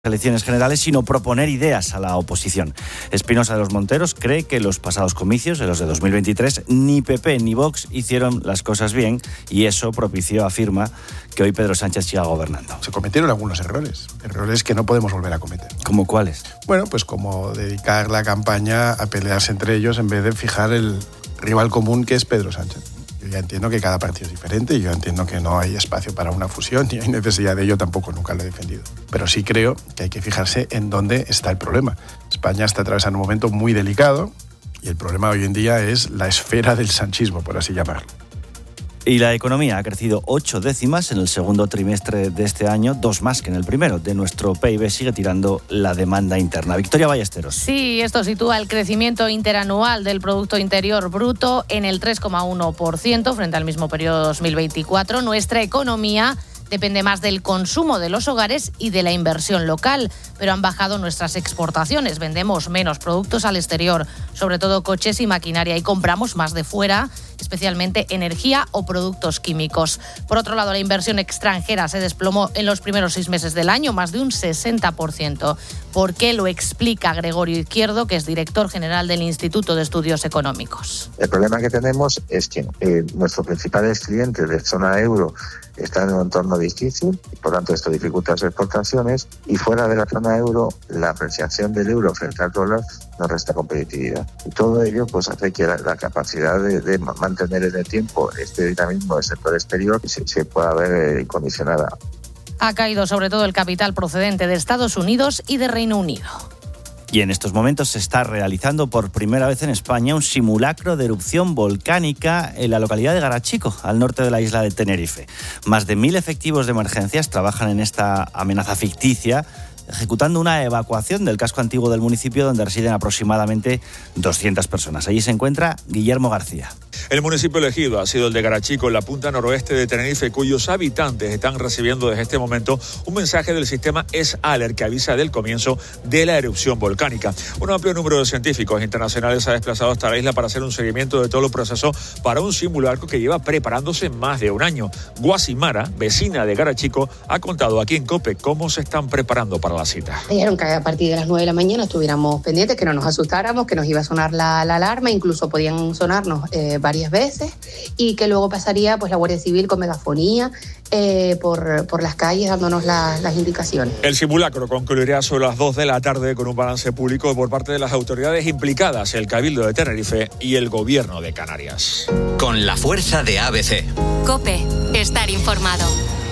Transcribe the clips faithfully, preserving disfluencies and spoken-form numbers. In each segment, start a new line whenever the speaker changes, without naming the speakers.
elecciones generales, sino proponer ideas a la oposición. Espinosa de los Monteros cree que los pasados comicios, en los de dos mil veintitrés, ni P P ni Vox hicieron las cosas bien y eso propició, afirma, que hoy Pedro Sánchez siga gobernando.
Se cometieron algunos errores, errores que no podemos volver a cometer.
¿Cómo cuáles?
Bueno, pues como dedicar la campaña a pelearse entre ellos en vez de fijar el rival común que es Pedro Sánchez. Yo ya entiendo que cada partido es diferente y yo entiendo que no hay espacio para una fusión ni hay necesidad de ello, tampoco, nunca lo he defendido. Pero sí creo que hay que fijarse en dónde está el problema. España está atravesando un momento muy delicado y el problema hoy en día es la esfera del sanchismo, por así llamarlo.
Y la economía ha crecido ocho décimas en el segundo trimestre de este año, dos más que en el primero. De nuestro P I B sigue tirando la demanda interna. Victoria Ballesteros.
Sí, esto sitúa el crecimiento interanual del Producto Interior Bruto en el tres coma uno por ciento frente al mismo periodo dos mil veinticuatro. Nuestra economía depende más del consumo de los hogares y de la inversión local, pero han bajado nuestras exportaciones. Vendemos menos productos al exterior, sobre todo coches y maquinaria, y compramos más de fuera, especialmente energía o productos químicos. Por otro lado, la inversión extranjera se desplomó en los primeros seis meses del año, más de un sesenta por ciento. ¿Por qué? Lo explica Gregorio Izquierdo, que es director general del Instituto de Estudios Económicos.
El problema que tenemos es que eh, nuestros principales clientes de zona euro están en un entorno difícil, y por tanto esto dificulta las exportaciones, y fuera de la zona euro la apreciación del euro frente al dólar nos resta competitividad. Y todo ello pues hace que la, la capacidad de, de mantener en el tiempo este dinamismo del sector exterior se, se pueda ver eh, condicionada.
Ha caído sobre todo el capital procedente de Estados Unidos y de Reino Unido.
Y en estos momentos se está realizando por primera vez en España un simulacro de erupción volcánica en la localidad de Garachico, al norte de la isla de Tenerife. Más de mil efectivos de emergencias trabajan en esta amenaza ficticia, ejecutando una evacuación del casco antiguo del municipio donde residen aproximadamente doscientas personas. Allí se encuentra Guillermo García.
El municipio elegido ha sido el de Garachico, en la punta noroeste de Tenerife, cuyos habitantes están recibiendo desde este momento un mensaje del sistema S-Alert que avisa del comienzo de la erupción volcánica. Un amplio número de científicos internacionales ha desplazado hasta la isla para hacer un seguimiento de todo el proceso para un simulacro que lleva preparándose más de un año. Guasimara, vecina de Garachico, ha contado aquí en COPE cómo se están preparando para la cita.
Dijeron que a partir de las nueve de la mañana estuviéramos pendientes, que no nos asustáramos, que nos iba a sonar la, la alarma, incluso podían sonarnos eh, varias veces, y que luego pasaría pues la Guardia Civil con megafonía eh, por, por las calles dándonos la, las indicaciones.
El simulacro concluirá sobre las dos de la tarde con un balance público por parte de las autoridades implicadas, el Cabildo de Tenerife y el Gobierno de Canarias.
Con la fuerza de A B C.
COPE. Estar informado.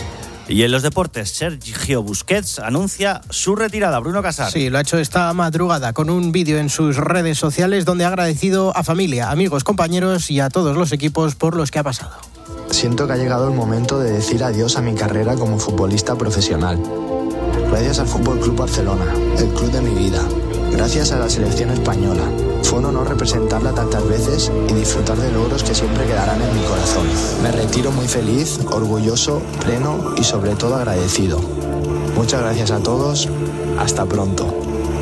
Y en los deportes, Sergio Busquets anuncia su retirada. Bruno Casar.
Sí, lo ha hecho esta madrugada con un vídeo en sus redes sociales donde ha agradecido a familia, amigos, compañeros y a todos los equipos por los que ha pasado.
Siento que ha llegado el momento de decir adiós a mi carrera como futbolista profesional. Gracias al Fútbol Club Barcelona, el club de mi vida. Gracias a la selección española. Fue un honor representarla tantas veces y disfrutar de logros que siempre quedarán en mi corazón. Me retiro muy feliz, orgulloso, pleno y sobre todo agradecido. Muchas gracias a todos. Hasta pronto.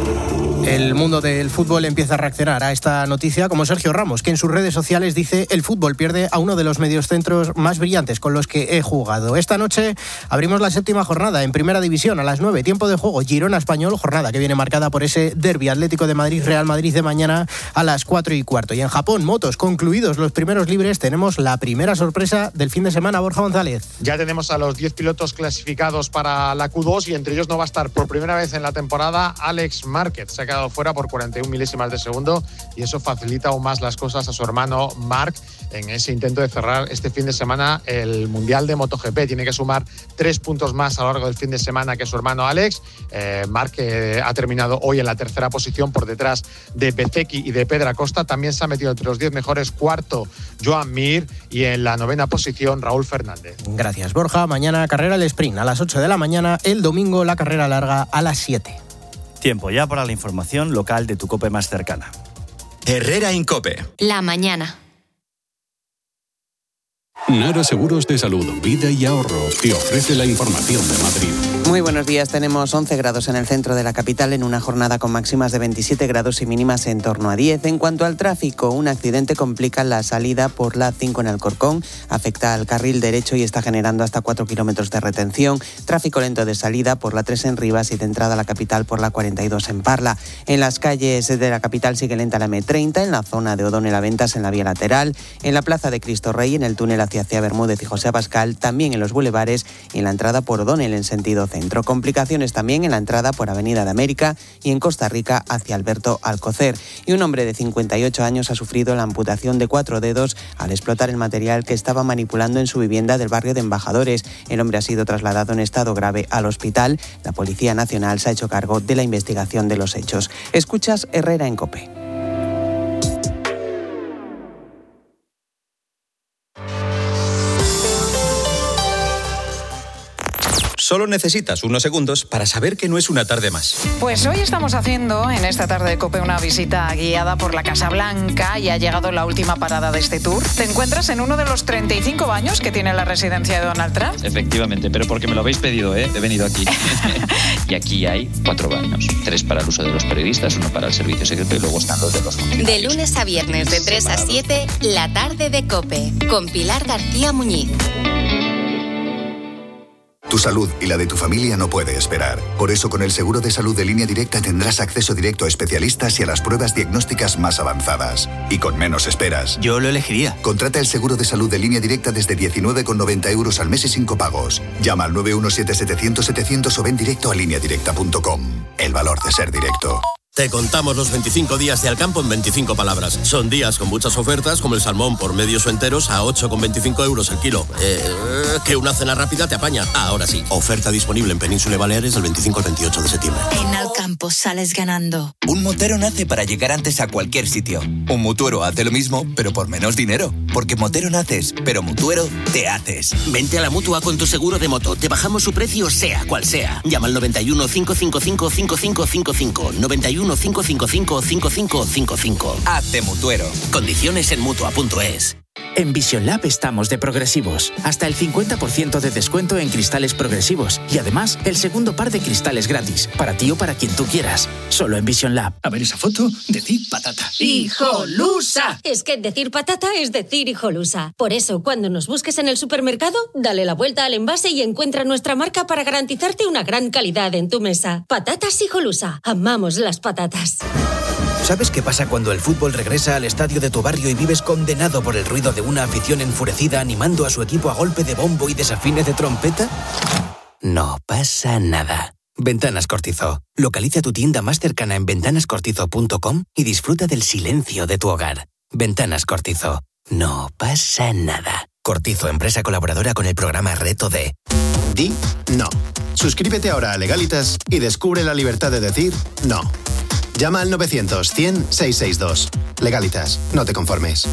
El mundo del fútbol empieza a reaccionar a esta noticia, como Sergio Ramos, que en sus redes sociales dice: el fútbol pierde a uno de los mediocentros más brillantes con los que he jugado. Esta noche abrimos la séptima jornada en Primera División a las nueve, tiempo de juego Girona-Español, jornada que viene marcada por ese derbi Atlético de Madrid-Real Madrid de mañana a las cuatro y cuarto. Y en Japón, motos, concluidos los primeros libres, tenemos la primera sorpresa del fin de semana. Borja González.
Ya tenemos a los diez pilotos clasificados para la Q dos y entre ellos no va a estar por primera vez en la temporada Alex Márquez. Se ha quedado fuera por cuarenta y un milésimas de segundo y eso facilita aún más las cosas a su hermano Marc en ese intento de cerrar este fin de semana el Mundial de MotoGP. Tiene que sumar tres puntos más a lo largo del fin de semana que su hermano Alex. Eh, Marc que ha terminado hoy en la tercera posición por detrás de Bezzecchi y de Pedro Acosta. También se ha metido entre los diez mejores cuarto Joan Mir y en la novena posición Raúl Fernández.
Gracias, Borja. Mañana carrera el sprint a las ocho de la mañana. El domingo la carrera larga a las siete.
Tiempo ya para la información local de tu COPE más cercana.
Herrera en COPE.
La mañana.
Nara Seguros de Salud, Vida y Ahorro te ofrece la información de Madrid.
Muy buenos días, tenemos once grados en el centro de la capital en una jornada con máximas de veintisiete grados y mínimas en torno a diez. En cuanto al tráfico, un accidente complica la salida por la A cinco en Alcorcón, afecta al carril derecho y está generando hasta cuatro kilómetros de retención. Tráfico lento de salida por la tres en Rivas y de entrada a la capital por la cuarenta y dos en Parla. En las calles de la capital sigue lenta la eme treinta, en la zona de O'Donnell a Ventas en la vía lateral, en la plaza de Cristo Rey, en el túnel hacia hacia Bermúdez y José Abascal, también en los bulevares y en la entrada por O'Donnell en sentido centro. Complicaciones también en la entrada por Avenida de América y en Costa Rica hacia Alberto Alcocer. Y un hombre de cincuenta y ocho años ha sufrido la amputación de cuatro dedos al explotar el material que estaba manipulando en su vivienda del barrio de Embajadores. El hombre ha sido trasladado en estado grave al hospital. La Policía Nacional se ha hecho cargo de la investigación de los hechos. Escuchas Herrera en COPE.
Solo necesitas unos segundos para saber que no es una tarde más.
Pues hoy estamos haciendo en esta tarde de COPE una visita guiada por la Casa Blanca y ha llegado la última parada de este tour. Te encuentras en uno de los treinta y cinco baños que tiene la residencia de Donald Trump.
Efectivamente, pero porque me lo habéis pedido, ¿eh? He venido aquí. Y aquí hay cuatro baños. Tres para el uso de los periodistas, uno para el servicio secreto y luego están los de los funcionarios.
De lunes a viernes de tres a siete, la tarde de COPE, con Pilar García Muñiz.
Tu salud y la de tu familia no puede esperar. Por eso, con el seguro de salud de Línea Directa tendrás acceso directo a especialistas y a las pruebas diagnósticas más avanzadas. Y con menos esperas.
Yo lo elegiría.
Contrata el seguro de salud de Línea Directa desde diecinueve con noventa euros al mes y cinco pagos. Llama al nueve uno siete setecientos setecientos o ven directo a línea directa punto com. El valor de ser directo.
Te contamos los veinticinco días de Alcampo en veinticinco palabras. Son días con muchas ofertas, como el salmón por medios o enteros a ocho con veinticinco euros el kilo. Eh, que una cena rápida te apaña. Ahora sí, oferta disponible en Península y Baleares del veinticinco al veintiocho de septiembre.
En Alcampo sales ganando.
Un motero nace para llegar antes a cualquier sitio. Un mutuero hace lo mismo, pero por menos dinero. Porque motero naces, pero mutuero te haces.
Vente a la Mutua con tu seguro de moto. Te bajamos su precio sea cual sea. Llama al noventa y uno, cinco cinco cinco, cinco cinco cinco cinco. noventa y uno, cinco cinco cinco, cinco cinco cinco cinco.
Hazte mutuero.
Condiciones en mutua punto es.
En Vision Lab estamos de progresivos. Hasta el cincuenta por ciento de descuento en cristales progresivos. Y además, el segundo par de cristales gratis. Para ti o para quien tú quieras. Solo en Vision Lab.
A ver esa foto, decir patata.
¡Hijolusa! Es que decir patata es decir hijolusa. Por eso, cuando nos busques en el supermercado, dale la vuelta al envase y encuentra nuestra marca para garantizarte una gran calidad en tu mesa. Patatas Hijolusa. Amamos las patatas.
¿Sabes qué pasa cuando el fútbol regresa al estadio de tu barrio y vives condenado por el ruido de una afición enfurecida animando a su equipo a golpe de bombo y desafines de trompeta? No pasa nada. Ventanas Cortizo. Localiza tu tienda más cercana en ventanas cortizo punto com y disfruta del silencio de tu hogar. Ventanas Cortizo. No pasa nada. Cortizo, empresa colaboradora con el programa Reto D.
Di no. Suscríbete ahora a Legalitas y descubre la libertad de decir no. Llama al novecientos, cien, seiscientos sesenta y dos. Legalitas, no te conformes.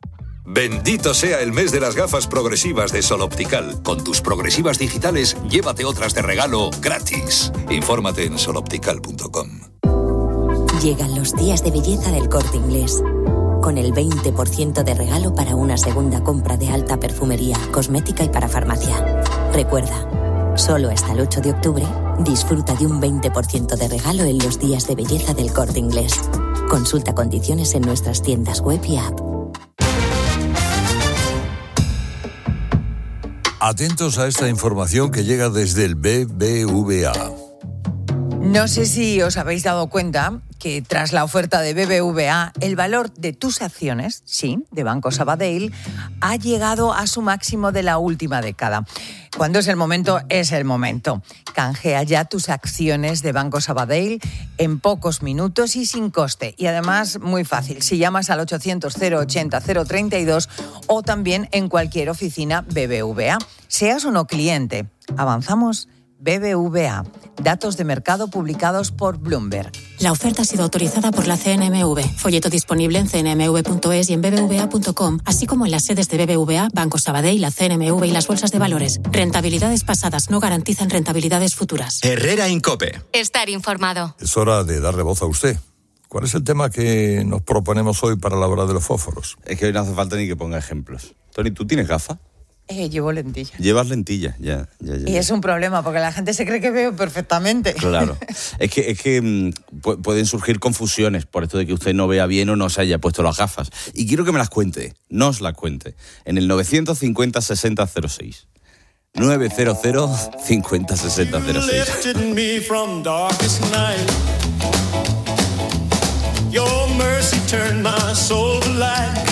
Bendito sea el mes de las gafas progresivas de Sol Optical. Con tus progresivas digitales, llévate otras de regalo gratis. Infórmate en sol optical punto com.
Llegan los días de belleza del Corte Inglés. Con el veinte por ciento de regalo para una segunda compra de alta perfumería, cosmética y para farmacia. Recuerda, solo hasta el ocho de octubre, disfruta de un veinte por ciento de regalo en los días de belleza del Corte Inglés. Consulta condiciones en nuestras tiendas web y app.
Atentos a esta información que llega desde el B B V A.
No sé si os habéis dado cuenta que tras la oferta de B B V A, el valor de tus acciones, sí, de Banco Sabadell, ha llegado a su máximo de la última década. Cuando es el momento, es el momento. Canjea ya tus acciones de Banco Sabadell en pocos minutos y sin coste. Y además, muy fácil, si llamas al ochocientos, cero ochenta, cero treinta y dos o también en cualquier oficina B B V A. Seas o no cliente. Avanzamos. B B V A. Datos de mercado publicados por Bloomberg.
La oferta ha sido autorizada por la C N M V. Folleto disponible en c n m v punto es y en b b v a punto com, así como en las sedes de B B V A, Banco Sabadell, la C N M V y las bolsas de valores. Rentabilidades pasadas no garantizan rentabilidades futuras.
Herrera en COPE.
Estar informado.
Es hora de darle voz a usted. ¿Cuál es el tema que nos proponemos hoy para la hora de los fósforos?
Es que hoy no hace falta ni que ponga ejemplos. Tony, ¿tú tienes gafas?
Eh, llevo lentillas.
Llevas lentillas, ya, ya, ya.
Y es un problema, porque la gente se cree que veo perfectamente.
Claro. Es que, es que mmm, pu- pueden surgir confusiones por esto de que usted no vea bien o no se haya puesto las gafas. Y quiero que me las cuente, nos las cuente, en el novecientos cincuenta sesenta cero seis. novecientos cincuenta sesenta cero seis.
Your mercy turned my soul to light.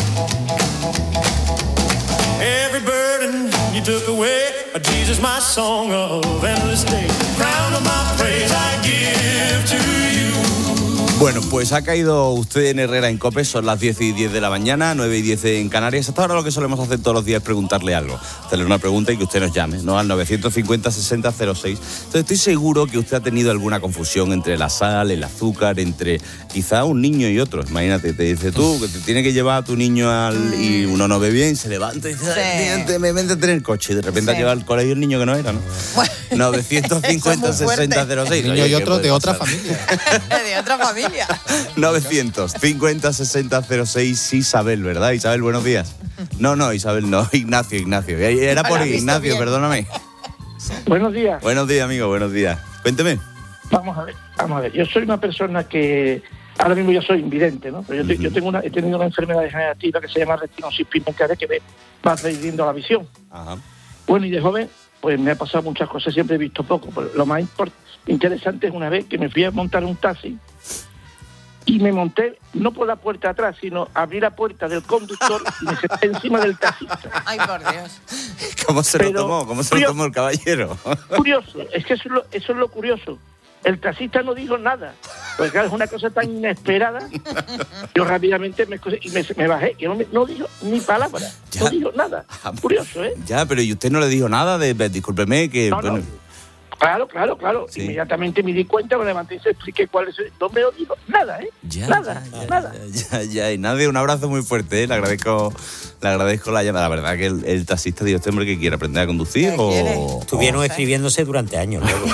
Every burden you took away, Jesus, my song of endless day. Crown of my praise I give to you.
Bueno, pues ha caído usted en Herrera en COPE, son las diez y diez de la mañana, nueve y diez en Canarias. Hasta ahora lo que solemos hacer todos los días es preguntarle algo, hacerle una pregunta y que usted nos llame, ¿no? Al novecientos cincuenta sesenta cero seis. Entonces estoy seguro que usted ha tenido alguna confusión entre la sal, el azúcar, entre quizá un niño y otro. Imagínate, te dice tú que te tiene que llevar a tu niño al y uno no ve bien, se levanta y dice, sí. me vente a tener el coche y de repente sí. ha llevado al colegio el niño que no era, ¿no? Bueno, novecientos cincuenta sesenta cero seis.
El niño y otro de otra familia.
De otra familia.
novecientos cincuenta sesenta cero seis. Isabel, ¿verdad? Isabel, buenos días. No, no, Isabel, no. Ignacio, Ignacio. Era por Ignacio, perdóname.
Buenos días.
Buenos días, amigo, buenos días. Cuénteme.
Vamos a ver, vamos a ver. Yo soy una persona que... Ahora mismo yo soy invidente, ¿no? Pero yo, uh-huh. yo tengo una, he tenido una enfermedad degenerativa que se llama retinosis pigmentaria que me va perdiendo la visión.
Ajá.
Bueno, y de joven, pues me ha pasado muchas cosas. Siempre he visto poco. Pero lo más import- interesante es una vez que me fui a montar un taxi y me monté, no por la puerta de atrás, sino abrí la puerta del conductor y me senté encima del taxista.
Ay, por Dios.
¿Cómo se Pero, lo tomó? ¿Cómo se curioso, lo tomó el caballero?
Curioso, es que eso es, lo, eso es lo curioso. El taxista no dijo nada, porque claro, es una cosa tan inesperada. Yo rápidamente me, y me, me bajé y no, me, no dijo ni palabra, ya. no dijo nada. Curioso, ¿eh?
Ya, pero ¿y usted no le dijo nada de, de discúlpeme, que...
No,
bueno,
no. Claro, claro, claro. Sí. Inmediatamente me di cuenta, me levanté y se expliqué cuál es el... No me lo digo, nada, ¿eh?
Ya,
nada,
ya, ya,
nada.
Ya, ya, ya, y nadie, un abrazo muy fuerte, ¿eh? Le agradezco, le agradezco la llamada. La verdad que el, el taxista dijo, este hombre que quiere aprender a conducir o...
Estuvieron o... escribiéndose durante años luego.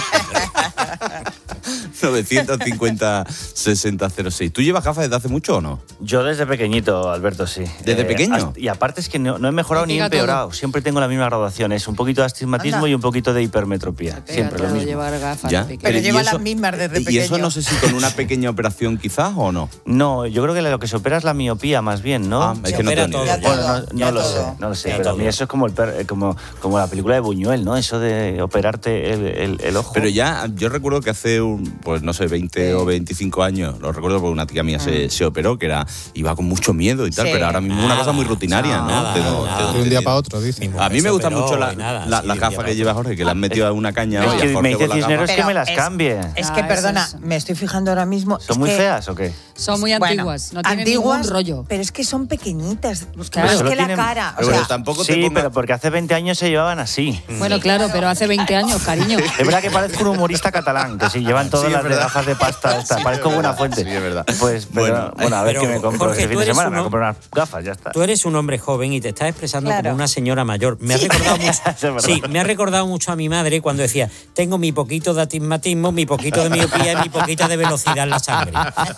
novecientos cincuenta sesenta cero seis. ¿Tú llevas gafas desde hace mucho o no?
Yo desde pequeñito, Alberto, sí.
¿Desde eh, pequeño?
Hasta, y aparte es que no, no he mejorado ni he empeorado. Todo. Siempre tengo la misma graduación. Es un poquito de astigmatismo Anda. y un poquito de hipermetropía. Siempre lo mismo.
Llevar gafas
¿Ya?
Pero, Pero lleva eso, las mismas desde
¿y
pequeño.
¿Y eso no sé si con una pequeña operación quizás o no?
No, yo creo que lo que se opera es la miopía más bien, ¿no?
Ah, es
se
que no
opera
todo.
Bueno, no, no lo sé, no lo sé. Ya pero todo. A mí eso es como, el per, como, como la película de Buñuel, ¿no? Eso de operarte el, el, el ojo.
Pero ya, yo recuerdo que hace, un, pues no sé, veinte sí. o veinticinco años, lo recuerdo porque una tía mía mm. se, se operó, que era iba con mucho miedo y tal, sí. pero ahora mismo es una cosa muy rutinaria, ¿no?
Nada,
tengo,
nada. De un día para otro, dice.
A mí me gustan mucho la, nada, la, sí, las gafas que lleva Jorge, que le han metido a una caña.
Es que me dice Cisneros que me las
es,
cambie.
Es que, perdona, me estoy fijando ahora mismo.
¿Son muy
que,
feas o qué?
Son muy antiguas, bueno, no tienen
antiguas,
ningún rollo.
Pero es que son pequeñitas,
claro.
más que
tienen,
la cara. O
pero
sea,
bueno, tampoco sí, ponga... pero porque hace veinte años se llevaban así.
Bueno, claro, pero hace veinte años, cariño.
Es verdad que parezco un humorista catalán, que si llevan todas sí, las de gafas de pasta, esta, sí, parezco buena fuente.
Sí, es verdad.
Pues, pero, bueno, bueno, a ver qué me compro Jorge, este fin de semana, me compro unas gafas, ya está.
Tú eres un hombre joven y te estás expresando claro. como una señora mayor. Me sí. ha recordado mucho, sí, me ha recordado mucho a mi madre cuando decía, tengo mi poquito de astigmatismo, mi poquito de miopía y mi poquita de velocidad en la sangre.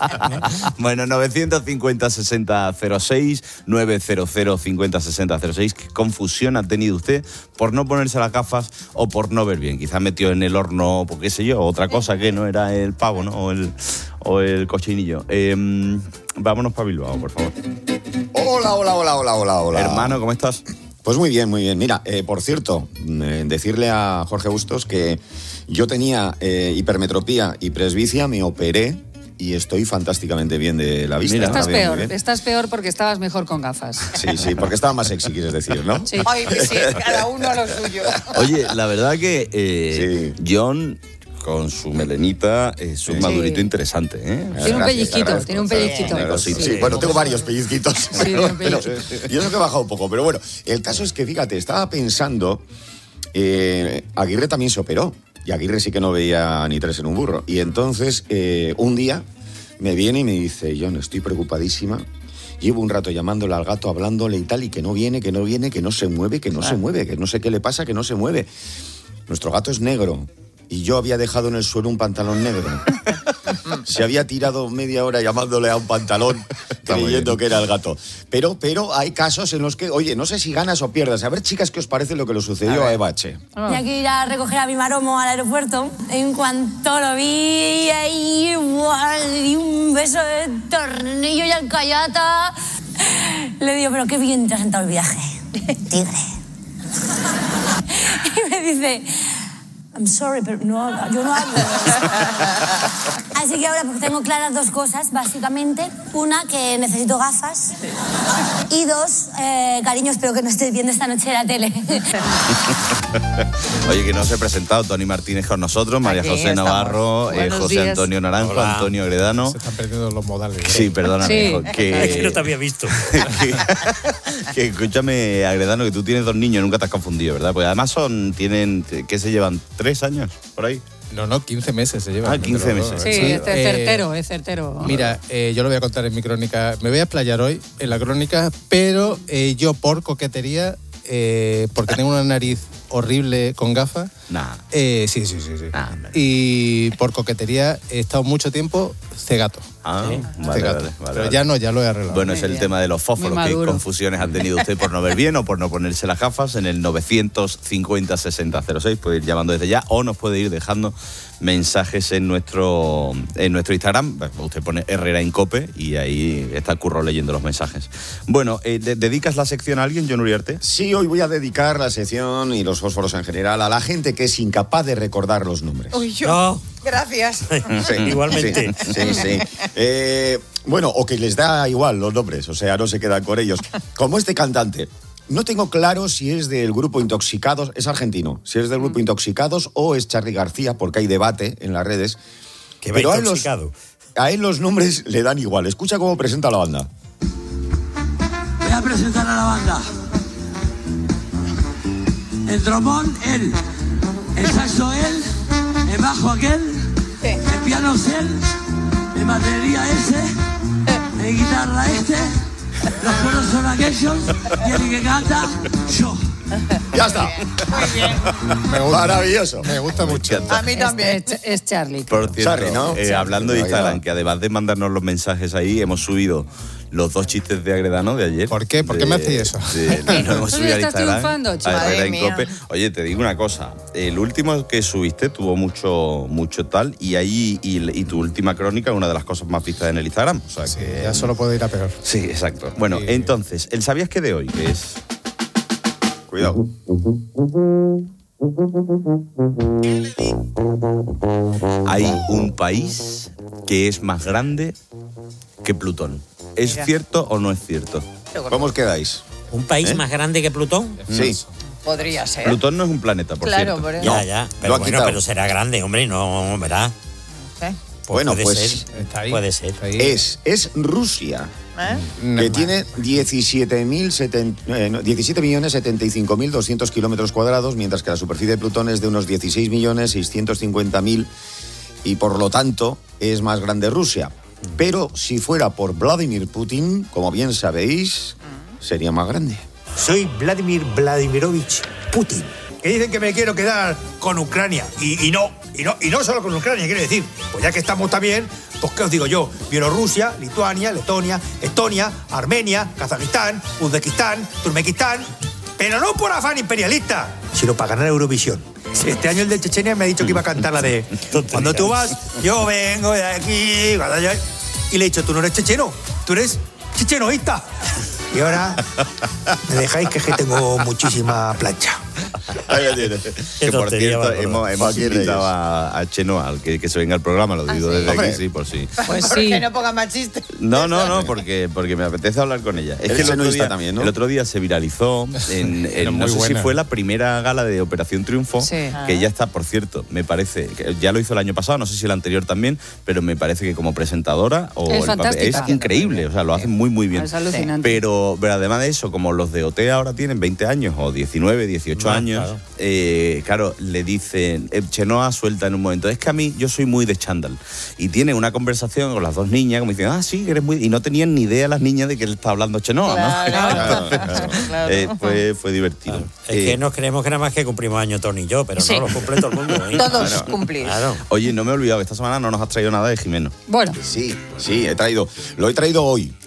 Bueno, novecientos cincuenta sesenta cero seis, novecientos cincuenta sesenta cero seis. ¿Qué confusión ha tenido usted por no ponerse las gafas o por no ver bien? Quizás metió en el horno, por qué sé yo, otra cosa que no era el pavo, ¿no? O el, o el cochinillo. Eh, vámonos para Bilbao, por favor.
Hola, hola, hola, hola, hola, hola.
Hermano, ¿cómo estás?
Pues muy bien, muy bien. Mira, eh, por cierto, eh, decirle a Jorge Bustos que yo tenía eh, hipermetropía y presbicia, me operé y estoy fantásticamente bien de la vista. Mira, estás ¿no? peor, estás peor porque estabas mejor con gafas. Sí, sí, porque estaba más sexy, quieres decir, ¿no? Sí.
Ay, sí, cada uno a lo suyo.
Oye, la verdad que eh, sí. John... con su melenita, es un sí. madurito interesante, ¿eh?
Tiene un pellizquito, tiene un pellizquito. Sí, sí, sí. Bueno, tengo varios pellizquitos. Sí, pero, pero, y eso que he bajado un poco. Pero bueno, el caso es que, fíjate, estaba pensando, eh, Aguirre también se operó. Y Aguirre sí que no veía ni tres en un burro. Y entonces, eh, un día, me viene y me dice, John, estoy preocupadísima. Llevo un rato llamándole al gato, hablándole y tal, y que no viene, que no viene, que no se mueve, que no ah. se mueve, que no sé qué le pasa, que no se mueve. Nuestro gato es negro. Y yo había dejado en el suelo un pantalón negro. Se había tirado media hora llamándole a un pantalón creyendo que era el gato. Pero, pero hay casos en los que, oye, no sé si ganas o pierdas. A ver, chicas, ¿qué os parece lo que le sucedió a, a Evache?
Tenía que ir a recoger a mi maromo al aeropuerto. En cuanto lo vi, ahí, y un beso de tornillo y alcayata, le digo, pero qué bien te ha sentado el viaje, tigre. Y me dice, I'm sorry, pero no, yo no hablo. Así que ahora pues tengo claras dos cosas, básicamente. Una, que necesito gafas. Y dos, eh, cariño, espero que no estés viendo esta noche la tele.
Oye, que no os he presentado Tony Martínez con nosotros, María
Aquí
José
estamos.
Navarro, eh, José
días.
Antonio Naranjo,
Hola.
Antonio Agredano.
Se están perdiendo los modales.
Sí, perdóname.
Sí.
hijo, que,
Es que no te había visto.
que, que escúchame, Agredano, que tú tienes dos niños, nunca te has confundido, ¿verdad? Porque además son, tienen, ¿qué se llevan? ¿Tres años por ahí?
No, no, quince meses se lleva.
Ah, quince meses.
Sí,
Sí,
es certero, es certero.
Mira, eh, yo lo voy a contar en mi crónica. Me voy a explayar hoy en la crónica, pero eh, yo por coquetería, eh, porque tengo una nariz horrible con gafas.
Nah.
Eh, sí, sí, sí. sí.
Nah,
y por coquetería he estado mucho tiempo cegato.
Ah,
Sí.
vale,
Cegato.
vale, vale,
Pero
vale.
ya no, ya lo he arreglado.
Bueno, es el
bien.
tema de los fósforos.
Muy
¿Qué
maduro.
confusiones ha tenido usted por no ver bien o por no ponerse las gafas? En el novecientos cincuenta sesenta cero seis puede ir llamando desde ya o nos puede ir dejando mensajes en nuestro en nuestro Instagram. Usted pone Herrera Incope y ahí está el Curro leyendo los mensajes. Bueno, eh, ¿de- ¿dedicas la sección a alguien, John Uriarte?
Sí, hoy voy a dedicar la sección y los fósforos en general a la gente que es incapaz de recordar los nombres.
Uy, yo.
No.
Gracias.
Sí,
Igualmente.
Sí, sí. sí. Eh, bueno, o que les da igual los nombres, o sea, no se quedan con ellos. Como este cantante. No tengo claro si es del grupo Intoxicados, es argentino, si es del grupo Intoxicados o es Charly García, porque hay debate en las redes.
Que va
Pero a él, los,
intoxicado.
a él los nombres le dan igual. Escucha cómo presenta la banda.
Voy a presentar a la banda. El trombón, él. El saxo, él. El bajo, aquel. El piano, él. El batería, ese. El guitarra, este. Los coros son aquellos. Y el que canta, yo.
Ya está.
Muy bien.
Me gusta.
Maravilloso.
Me gusta mucho.
A mí también.
Es, es Charlie.
Por cierto,
Charly, ¿no?
eh,
Charly,
hablando de
no,
Instagram,
ya.
que además de mandarnos los mensajes ahí, hemos subido los dos chistes de Agredano de ayer.
¿Por qué? ¿Por qué me hacéis eso?
De, no, hemos
Tú
subido
ya
al
estás
Instagram.
triunfando,
a
chico.
Herrera
Madre
en
mía.
Cope. Oye, te digo una cosa. El último que subiste tuvo mucho, mucho tal, y ahí y, y tu última crónica, una de las cosas más vistas en el Instagram. O sea
Sí,
que
ya solo puedo ir a peor.
sí, exacto. Bueno,
Sí.
entonces, el ¿sabías qué de hoy? Que es.
Cuidado.
Hay un país que es más grande que Plutón. ¿Es
Mira.
cierto o no es cierto?
¿Cómo os quedáis?
¿Un país
¿Eh?
más grande que Plutón?
Sí.
Podría ser.
Plutón no es un planeta, por
Claro,
cierto.
por eso.
Ya,
No,
ya.
lo
Pero
ha
bueno,
quitado.
pero será grande, hombre, no, ¿verdad?
¿Eh?
Pues
Bueno,
puede
pues,
ser.
Está ahí.
Puede ser.
Está ahí.
Es, es Rusia.
¿Eh?
No
Que
es
tiene diecisiete millones setenta y cinco mil doscientos kilómetros cuadrados, mientras que la superficie de Plutón es de unos dieciséis millones seiscientos cincuenta mil y por lo tanto es más grande Rusia. Pero si fuera por Vladimir Putin, como bien sabéis, sería más grande.
Soy Vladimir Vladimirovich Putin. Que dicen que me quiero quedar con Ucrania. Y, y no, y no, y no solo con Ucrania, quiero decir. Pues ya que estamos también, pues ¿qué os digo yo? Bielorrusia, Lituania, Letonia, Estonia, Armenia, Kazajistán, Uzbekistán, Turkmenistán. Pero no por afán imperialista, sino para ganar Eurovisión. Este año el de Chechenia me ha dicho que iba a cantar la de cuando tú vas, yo vengo de aquí. Cuando yo... Y le he dicho, tú no eres checheno, tú eres chechenoísta. Y ahora me dejáis que, es que tengo muchísima plancha.
Ahí lo tienes. Que por
tontería,
cierto,
Bárbara.
hemos, hemos
Aquí
invitado
reyes.
a, a Chenoa, al que, que se venga al programa, lo digo
sí?
desde
Hombre.
aquí, sí, por sí.
Pues
¿Por
sí.
qué no ponga más chistes?
No, no, no, porque, porque me apetece hablar con ella. Es
Eres
que el otro,
chenoísta
día,
también, ¿no?
el otro día se viralizó en, en-
Era
no
muy
sé
buena.
si fue la primera gala de Operación Triunfo,
Sí.
que ella está, por cierto, me parece, que ya lo hizo el año pasado, no sé si el anterior también, pero me parece que como presentadora o
Es
el papel-
fantástica.
es increíble, o sea, lo hacen muy, muy bien.
Es alucinante.
Pero, pero además de eso, como los de O T ahora tienen veinte años o diecinueve, dieciocho
Más,
años,
claro.
eh, claro, le dicen, eh, Chenoa suelta en un momento, es que a mí yo soy muy de chándal. Y tiene una conversación con las dos niñas, como diciendo, ah, sí, eres muy... Y no tenían ni idea las niñas de que él estaba hablando Chenoa,
Claro,
¿no?
claro,
Entonces,
claro.
eh, fue, fue divertido.
Es
Eh,
que nos creemos que nada más que cumplimos años Tony y yo, pero
Sí.
no, lo cumple todo el mundo. ¿eh?
Todos
Claro.
cumplís.
Claro.
Oye, no me he olvidado que esta semana no nos has traído nada de Jimeno.
Bueno,
Sí, sí, he traído. Lo he traído hoy.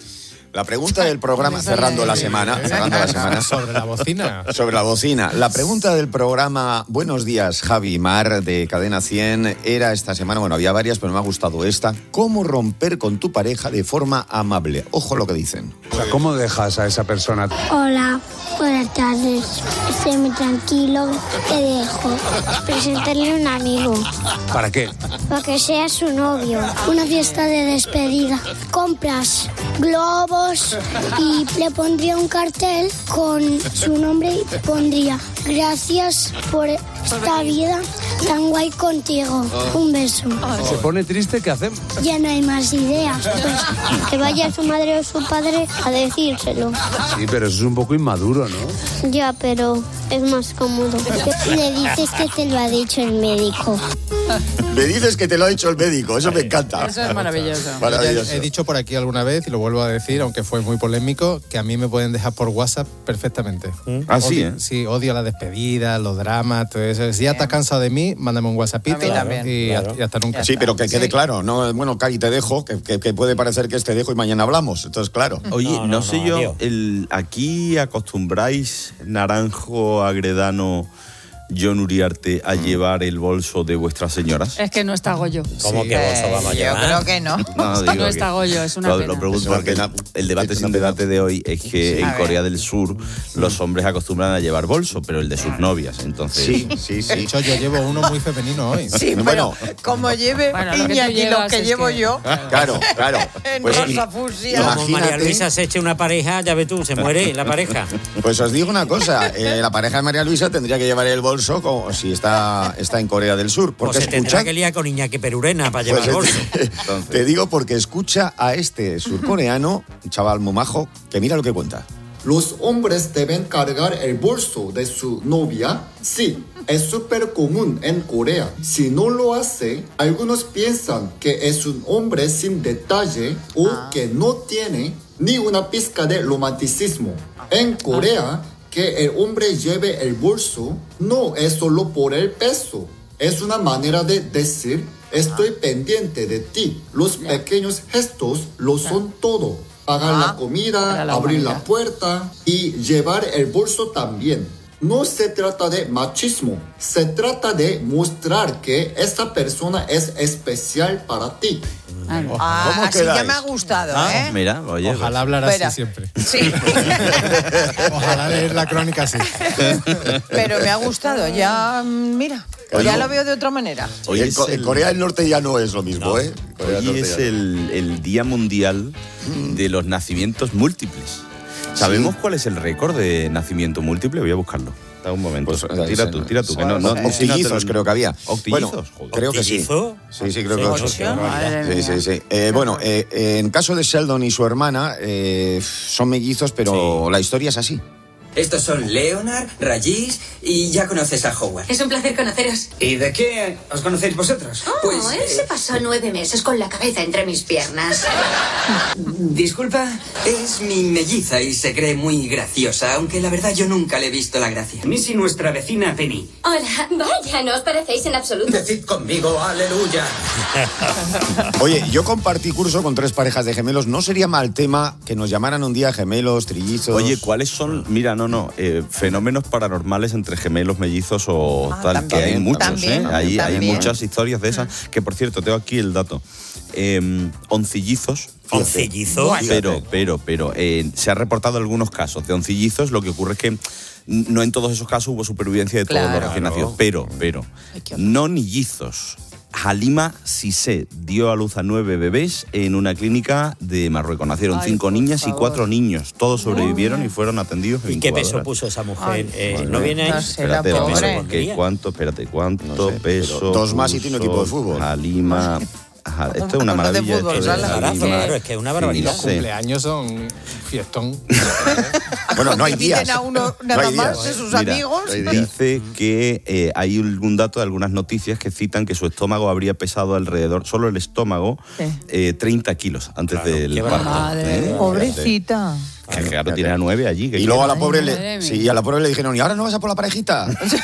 La pregunta del programa, cerrando la semana, cerrando la semana.
Sobre la bocina.
Sobre la bocina. La pregunta del programa Buenos días, Javi y Mar, de Cadena cien, era esta semana, bueno, había varias, pero me ha gustado esta. ¿Cómo romper con tu pareja de forma amable? Ojo lo que dicen.
O sea, ¿cómo dejas a esa persona?
Hola, buenas tardes. Estoy muy tranquilo. Te dejo presentarle a un amigo.
¿Para qué?
Para que sea su novio. Una fiesta de despedida. Compras globos y le pondría un cartel con su nombre y pondría gracias por esta vida tan guay contigo. Un beso.
¿Se pone triste? ¿Qué hacemos?
Ya no hay más ideas. Pues que vaya su madre o su padre a decírselo.
Sí, pero eso es un poco inmaduro, ¿no?
Ya, pero es más cómodo. Le dices que te lo ha dicho el médico.
Le dices que te lo ha dicho el médico, eso me encanta.
Eso es maravilloso.
Maravilloso.
He dicho por aquí alguna vez, y lo vuelvo a decir, aunque fue muy polémico, que a mí me pueden dejar por WhatsApp perfectamente.
Ah, sí,
Odio-
¿eh?
Sí, odio la despedida, los dramas, todo eso. Si ya estás cansado de mí, mándame un WhatsAppito
A mí también.
y,
Claro.
y hasta nunca.
Sí, pero que quede claro, no, bueno, Cari, te dejo, que, que, que puede parecer que es te dejo y mañana hablamos. Entonces, claro.
Oye, no,
No, no,
sé
no,
yo,
adiós.
el, aquí acostumbráis Naranjo, Agredano, John Uriarte a llevar el bolso de vuestras señoras.
Es que no está Goyo.
¿Cómo que bolso vamos a
Yo
llevar?
creo que no.
No,
No
digo
está
que-
Goyo, es una
lo,
pena.
lo pregunto
Es una
porque
pena.
el debate
Es una
sin
pena.
debate de hoy es que
A
en
ver.
Corea del Sur los hombres acostumbran a llevar bolso, pero el de sus novias. Entonces,
Sí, sí,
De
sí.
hecho, yo llevo uno muy femenino hoy.
Sí, pero
Bueno.
como lleve
Bueno, lo que tú
Iñaki lo
llevas
que
es
llevo
que-
yo,
Claro, claro.
en
Pues,
rosa
im-
fusia.
Como María
Imagínate.
Luisa se eche una pareja, ya ves tú, se muere la pareja.
Pues os digo una cosa, eh, la pareja de María Luisa tendría que llevar el bolso como si está, está en Corea del Sur.
O
Porque
se tendrá
escucha,
que liar con Iñaki Perurena para llevar
pues,
bolso.
Entonces-
te digo porque escucha a este surcoreano, un chaval muy majo, que mira lo que cuenta.
¿Los hombres deben cargar el bolso de su novia? Sí, es súper común en Corea. Si no lo hace, algunos piensan que es un hombre sin detalle o que no tiene ni una pizca de romanticismo. En Corea, que el hombre lleve el bolso no es solo por el peso. Es una manera de decir, estoy pendiente de ti. Los pequeños gestos lo son todo. Pagar la comida,
para la
abrir
humanidad.
la puerta y llevar el bolso también. No se trata de machismo, se trata de mostrar que esa persona es especial para ti.
Ah,
¿Cómo
así
quedáis?
ya me ha gustado,
Ah,
¿eh?
mira, oye.
Ojalá hablar
Espera.
así siempre.
Sí,
Ojalá leer la crónica así.
pero me ha gustado. Ya, mm, mira,
Oye,
ya
no.
lo veo de otra manera.
Hoy en, Co- en Corea del Norte ya no es lo mismo, ¿eh? Corea del
Hoy
Norte
es
ya no.
el, el Día Mundial de los Nacimientos Múltiples. ¿Sabemos cuál es el récord de nacimiento múltiple? Voy a buscarlo. Da un momento.
Pues,
tira
eh,
tú, tira tú.
eh,
que no, no,
octillizos creo que había.
¿Octillizos?
Bueno,
Joder.
creo que sí.
¿Octillizo?
Sí, sí, creo
Sí,
que
ocho,
sí.
madre
Sí, sí, sí. Eh, bueno, eh, eh, en caso de Sheldon y su hermana, eh, son mellizos, pero la historia es así.
Estos son Leonard, Rajish y ya conoces a Howard.
Es un placer conoceros.
¿Y de qué os conocéis vosotros?
Oh,
Pues,
él se pasó nueve meses con la cabeza entre mis piernas.
disculpa, es mi melliza y se cree muy graciosa, aunque la verdad yo nunca le he visto la gracia. Missy, nuestra vecina Penny.
Hola, vaya, no os parecéis en absoluto.
Decid conmigo, aleluya.
Oye, yo compartí curso con tres parejas de gemelos. ¿No sería mal tema que nos llamaran un día gemelos, trillizos?
Oye, ¿cuáles son? Mira, no, no, eh, fenómenos paranormales entre gemelos, mellizos o
Ah,
tal,
también,
que hay muchos,
también,
¿eh? Hay, hay
también.
muchas historias de esas, que por cierto, tengo aquí el dato. Eh, oncillizos. fíjate.
¿Oncillizos?
Bueno. Pero, pero, pero, eh, se ha reportado algunos casos de oncillizos, lo que ocurre es que no en todos esos casos hubo supervivencia de todos
Claro.
los recién nacidos, pero, pero, no nillizos. Halima Sisé dio a luz a nueve bebés en una clínica de Marruecos. Nacieron
Ay,
cinco
por
niñas
favor.
y cuatro niños. Todos sobrevivieron y fueron atendidos en
¿Y qué peso
incubadoras.
puso esa mujer?
Ay,
Eh,
madre
¿No
mía.
viene ahí?
No sé, la
Espérate, vamos a
pobre.
ver, ¿qué- ¿cuánto? Espérate, ¿cuánto peso?
pero dos más y tiene
puso
equipo de fútbol.
Halima. Ajá, esto es una
Uno de
maravilla.
fútbol,
esto de
¿sabes?
Halima
Claro, es que es una barbaridad.
Los
Sisé.
cumpleaños son fiestón.
Bueno, no hay
Inviten
días.
a uno
No
nada
hay
más
días.
de sus
Mira,
amigos.
dice que eh, hay algún dato de algunas noticias que citan que su estómago habría pesado alrededor, solo el estómago,
Sí.
eh, treinta kilos antes del
qué
parto.
Madre,
¿eh?
pobrecita.
Que claro, tiene a nueve allí. que
Y luego a la
quiere.
pobre
madre
le,
mía.
sí, a la pobre le dijeron, ¿y ahora no vas a por la parejita?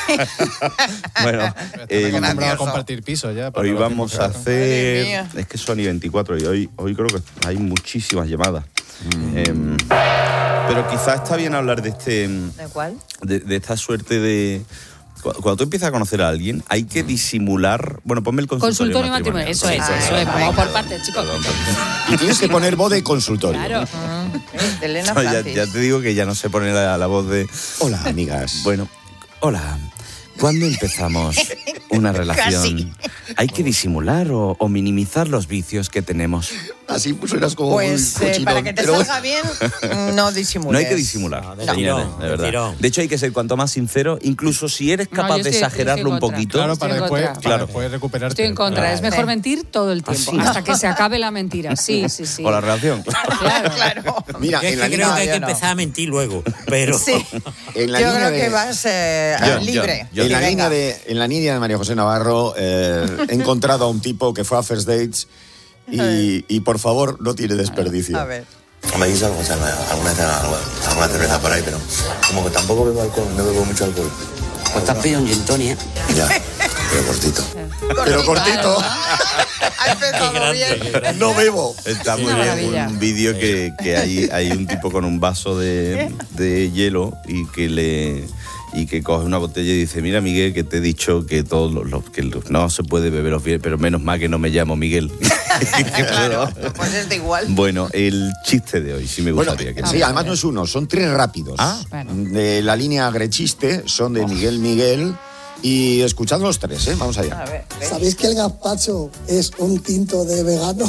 Bueno, el-
Acostumbrado a compartir piso ya. para
hoy
los
vamos
tiempos
a
que
Madre
hacer...
mía.
Es que son y veinticuatro y hoy, hoy creo que hay muchísimas llamadas. Mm. Eh, pero quizás está bien hablar de este...
¿De cuál?
De, de esta suerte de... Cuando tú empiezas a conocer a alguien, hay que disimular... Bueno, ponme el consultorio,
Consultorio matrimonial. Eso es, eso es. Vamos por partes, chicos.
Y tienes que poner voz de consultorio.
Claro.
De Elena
No, ya,
Francis.
ya te digo que ya no sé poner la, la voz de...
Hola, amigas.
Bueno, hola. ¿Cuándo empezamos una relación? ¿Hay que disimular o, o minimizar los vicios que tenemos?
Así pues eras como
Pues
muy
eh,
cochinón,
para que te
pero-
salga bien, no disimules.
No hay que disimular,
No, de
señores,
tirón,
de
de
verdad.
tirón.
De hecho, hay que ser cuanto más sincero, incluso si eres
No,
capaz
yo
de
estoy-
exagerarlo
estoy en
un
contra.
poquito.
Claro, para
Estoy en
después,
contra.
para
Claro.
después recuperarte.
Estoy en contra. Es mejor
Eh.
mentir todo el tiempo.
¿Ah, sí?
Hasta que se acabe la mentira. Sí, sí, sí.
O la relación.
Claro.
Claro.
Mira,
Yo es
en
que
la
creo
línea,
que hay que
yo no.
empezar a mentir luego, pero...
Sí.
en la
Yo
línea
creo
de,
que vas eh,
Yo,
libre.
yo,
en la
Venga.
línea de en la línea de María José Navarro eh, he encontrado a un tipo que fue a First Dates y, y por favor no tiene desperdicio.
A ver.
Me dice algo, o sea, alguna, alguna, alguna cerveza por ahí, pero como que tampoco bebo alcohol, no bebo mucho alcohol.
Pues te has pedido un gin tonic, ¿eh?
Ya, pero cortito.
Pero cortito.
Ha empezado bien.
No bebo.
Está muy
Una
bien
maravilla.
un vídeo que, que hay, hay un tipo con un vaso de, de hielo y que le y que coge una botella y dice, mira Miguel, que te he dicho que todos los, los- que los- no se puede beber los bien, pero menos mal que no me llamo Miguel.
Claro, pues es de igual.
Bueno, el chiste de hoy sí me
Bueno,
gustaría que
sí, además no es uno, son tres rápidos.
Ah.
De la línea Grechiste, son de Miguel Miguel. Y escuchad los tres, ¿eh? Vamos allá.
A ver.
¿Sabéis que el gazpacho es un tinto de vegano?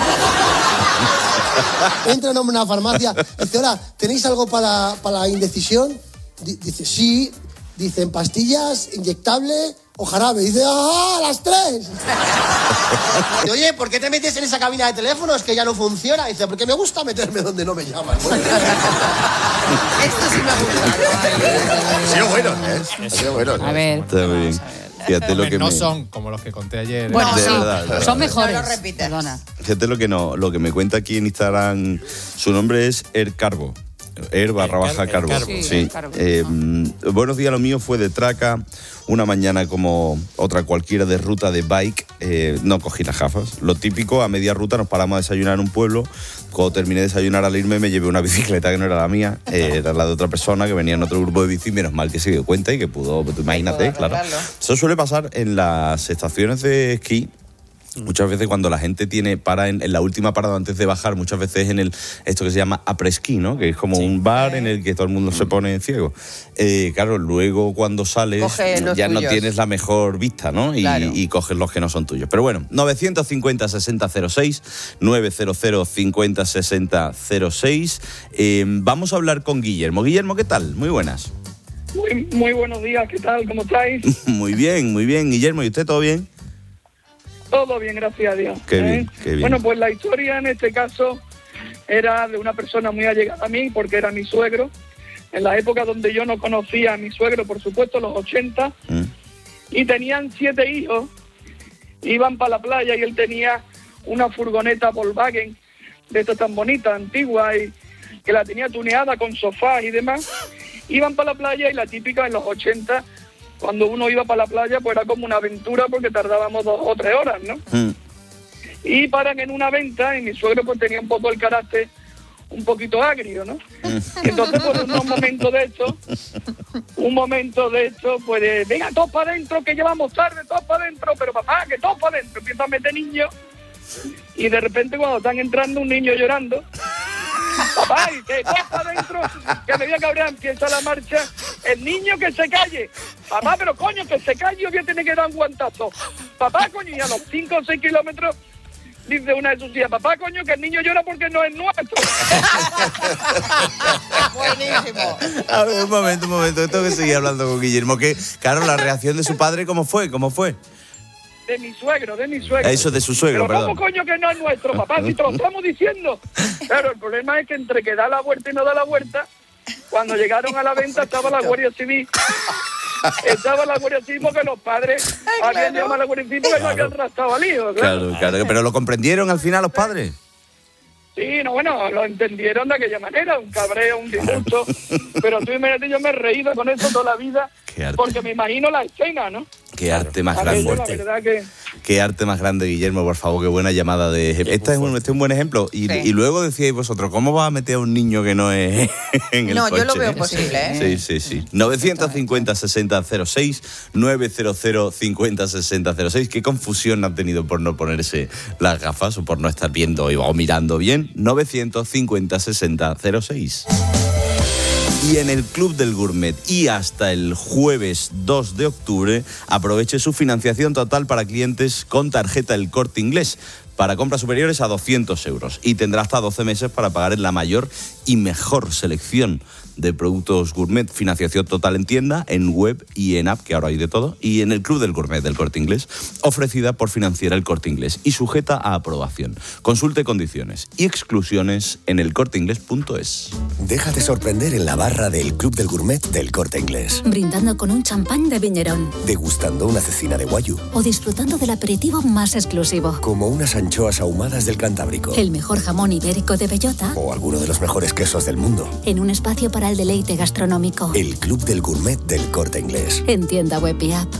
Entra un hombre a una farmacia, dice, hola, ¿tenéis algo para, para la indecisión? Di- Dice, sí. Dicen, pastillas, inyectable o jarabe. Dice, ¡ah, las tres! Y, oye, ¿por qué te metes en esa cabina de teléfonos que ya no funciona? Dice, porque me gusta meterme donde no me llaman.
Esto sí me gusta.
Ha sido bueno, ¿eh? Ha sido bueno.
A ver.
Está muy bien. Fíjate lo que
no
me,
son como los que conté ayer. ¿eh?
Bueno,
De
sí.
verdad, de verdad.
Son mejores.
No lo repites.
Perdona.
fíjate lo que no, lo que me cuenta aquí en Instagram. Su nombre es Er Carbo. Er barra baja
Er
Carbo.
Carbo.
Sí,
Sí.
Er Carbo.
Eh, buenos días, lo mío fue de traca. Una mañana como otra cualquiera de ruta de bike. Eh, no cogí las gafas. Lo típico, a media ruta nos paramos a desayunar en un pueblo. Cuando terminé de desayunar al irme me llevé una bicicleta que no era la mía. eh, era la de otra persona que venía en otro grupo de bici. Menos mal que se dio cuenta y que pudo, tú imagínate,
Pudo
claro.
arreglarlo.
Eso suele pasar en las estaciones de esquí. Muchas veces cuando la gente tiene para en, en la última parada antes de bajar, muchas veces en el esto que se llama après-ski, ¿no? Que es como un bar en el que todo el mundo se pone en ciego. Eh, claro, luego cuando sales
Coge los
ya no
tuyos.
tienes la mejor vista, ¿no? Y,
Claro.
y coges los que no son tuyos. Pero bueno, novecientos cincuenta sesenta cero seis, novecientos cincuenta sesenta cero seis. Eh, vamos a hablar con Guillermo. Guillermo, ¿qué tal? Muy buenas.
Muy, muy buenos días, ¿qué tal? ¿Cómo estáis?
Muy bien, muy bien. Guillermo, ¿y usted todo bien?
Todo bien, gracias a Dios.
Qué bien, qué bien.
Bueno, pues la historia en este caso era de una persona muy allegada a mí, porque era mi suegro. En la época donde yo no conocía a mi suegro, por supuesto, los ochenta,
Mm.
y tenían siete hijos, iban para la playa y él tenía una furgoneta Volkswagen, de estas tan bonitas, antiguas, y que la tenía tuneada con sofá y demás. Iban para la playa y la típica en los ochenta, cuando uno iba para la playa, pues era como una aventura porque tardábamos dos o tres horas, ¿no?
Mm.
Y paran en una venta y mi suegro pues tenía un poco el carácter un poquito agrio, ¿no? Y entonces por un momento de esto, un momento de esto, pues de, venga, todos para adentro, que llevamos tarde, todos para adentro, pero papá, que todos para adentro, empieza a meter niños y de repente cuando están entrando un niño llorando, papá, y que todos para adentro, que me voy a cabrear, empieza la marcha, el niño que se calle, papá, pero coño, que se calle, voy a tener que dar un guantazo, papá, coño, y a los cinco o seis kilómetros dice una de sus hijas, papá, coño, que el niño llora porque no es nuestro.
Buenísimo.
A ver, un momento, un momento, tengo que seguir hablando con Guillermo. Que, claro, la reacción de su padre, ¿cómo fue? ¿Cómo fue?
De mi suegro, de mi suegro.
Eso, de su suegro,
Pero
perdón.
¿cómo coño que no es nuestro, papá? Si te lo estamos diciendo. Claro, el problema es que entre que da la vuelta y no da la vuelta, cuando llegaron a la venta estaba la Guardia Civil. Estaba la Guardia Civil porque los padres habían llamado a la Guardia Civil porque no habían arrastrado al hijo. Claro.
Claro, claro. Pero lo comprendieron al final los padres.
Sí, no, bueno, lo entendieron de aquella manera, un cabreo, un disgusto. Pero tú imagínate, yo me he reído con eso toda la vida
Qué arte.
porque me imagino la escena, ¿no?
Qué claro. arte más
A
grande.
veces, la verdad que...
Qué arte más grande, Guillermo, por favor, qué buena llamada de... Este es, un, este es un buen ejemplo. Y, sí. y luego decíais vosotros, ¿cómo vas a meter a un niño que no es en el
no,
coche?
No, yo lo veo posible, ¿eh?
Sí, sí, sí. novecientos cincuenta, sesenta cero seis, novecientos cincuenta, sesenta cero seis. ¿Qué confusión han tenido por no ponerse las gafas o por no estar viendo o mirando bien? novecientos cincuenta, sesenta cero seis. Y en el Club del Gourmet y hasta el jueves dos de octubre aproveche su financiación total para clientes con tarjeta El Corte Inglés para compras superiores a doscientos euros y tendrá hasta doce meses para pagar en la mayor y mejor selección de productos gourmet, financiación total en tienda, en web y en app, que ahora hay de todo, y en el Club del Gourmet del Corte Inglés, ofrecida por Financiera El Corte Inglés y sujeta a aprobación. Consulte condiciones y exclusiones en el corte inglés punto es.
Déjate sorprender en la barra del Club del Gourmet del Corte Inglés.
Brindando con un champán de Viñerón.
Degustando una cecina de guayú.
O disfrutando del aperitivo más exclusivo.
Como unas anchoas ahumadas del Cantábrico.
El mejor jamón ibérico de bellota.
O alguno de los mejores quesos del mundo.
En un espacio para el deleite gastronómico.
El Club del Gourmet del Corte Inglés.
En tienda web y app.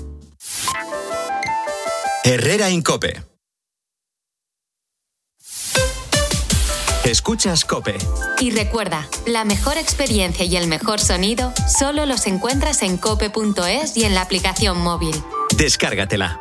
Herrera en COPE. Escuchas COPE.
Y recuerda, la mejor experiencia y el mejor sonido solo los encuentras en cope punto es y en la aplicación móvil.
Descárgatela.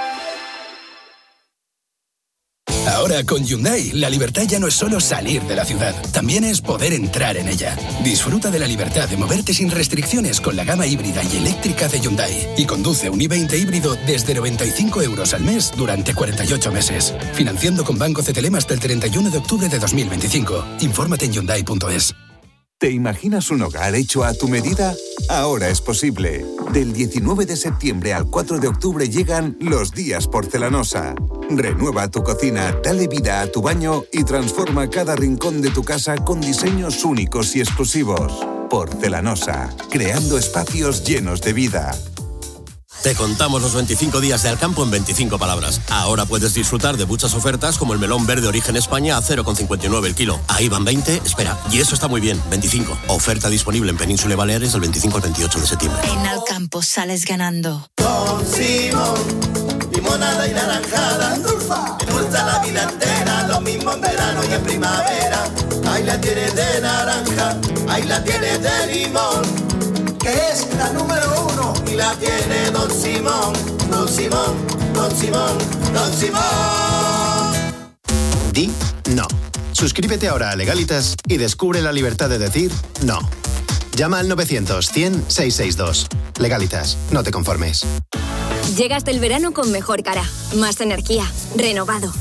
Ahora con Hyundai, la libertad ya no es solo salir de la ciudad, también es poder entrar en ella. Disfruta de la libertad de moverte sin restricciones con la gama híbrida y eléctrica de Hyundai y conduce un i veinte híbrido desde noventa y cinco euros al mes durante cuarenta y ocho meses. Financiando con Banco Cetelem hasta el treinta y uno de octubre de dos mil veinticinco. Infórmate en hyundai punto es.
¿Te imaginas un hogar hecho a tu medida? Ahora es posible. Del diecinueve de septiembre al cuatro de octubre llegan los días Porcelanosa. Renueva tu cocina, dale vida a tu baño y transforma cada rincón de tu casa con diseños únicos y exclusivos. Porcelanosa, creando espacios llenos de vida.
Te contamos los veinticinco días de Alcampo en veinticinco palabras. Ahora puedes disfrutar de muchas ofertas como el melón verde origen España a cero coma cincuenta y nueve el kilo. Ahí van veinte, espera, y eso está muy bien, veinticinco. Oferta disponible en Península y Baleares del veinticinco al veintiocho de septiembre.
En Alcampo sales ganando.
Don Simón, limonada y naranjada, endulza, endulza la vida entera, lo mismo en verano y en primavera. Ahí la tienes de naranja, ahí la tienes de limón, que es la número uno y la tiene Don Simón, Don Simón, Don Simón, Don Simón.
Di no. Suscríbete ahora a Legalitas y descubre la libertad de decir no. Llama al novecientos, cien, seiscientos sesenta y dos. Legalitas, no te conformes.
Llegas del verano con mejor cara, más energía, renovado.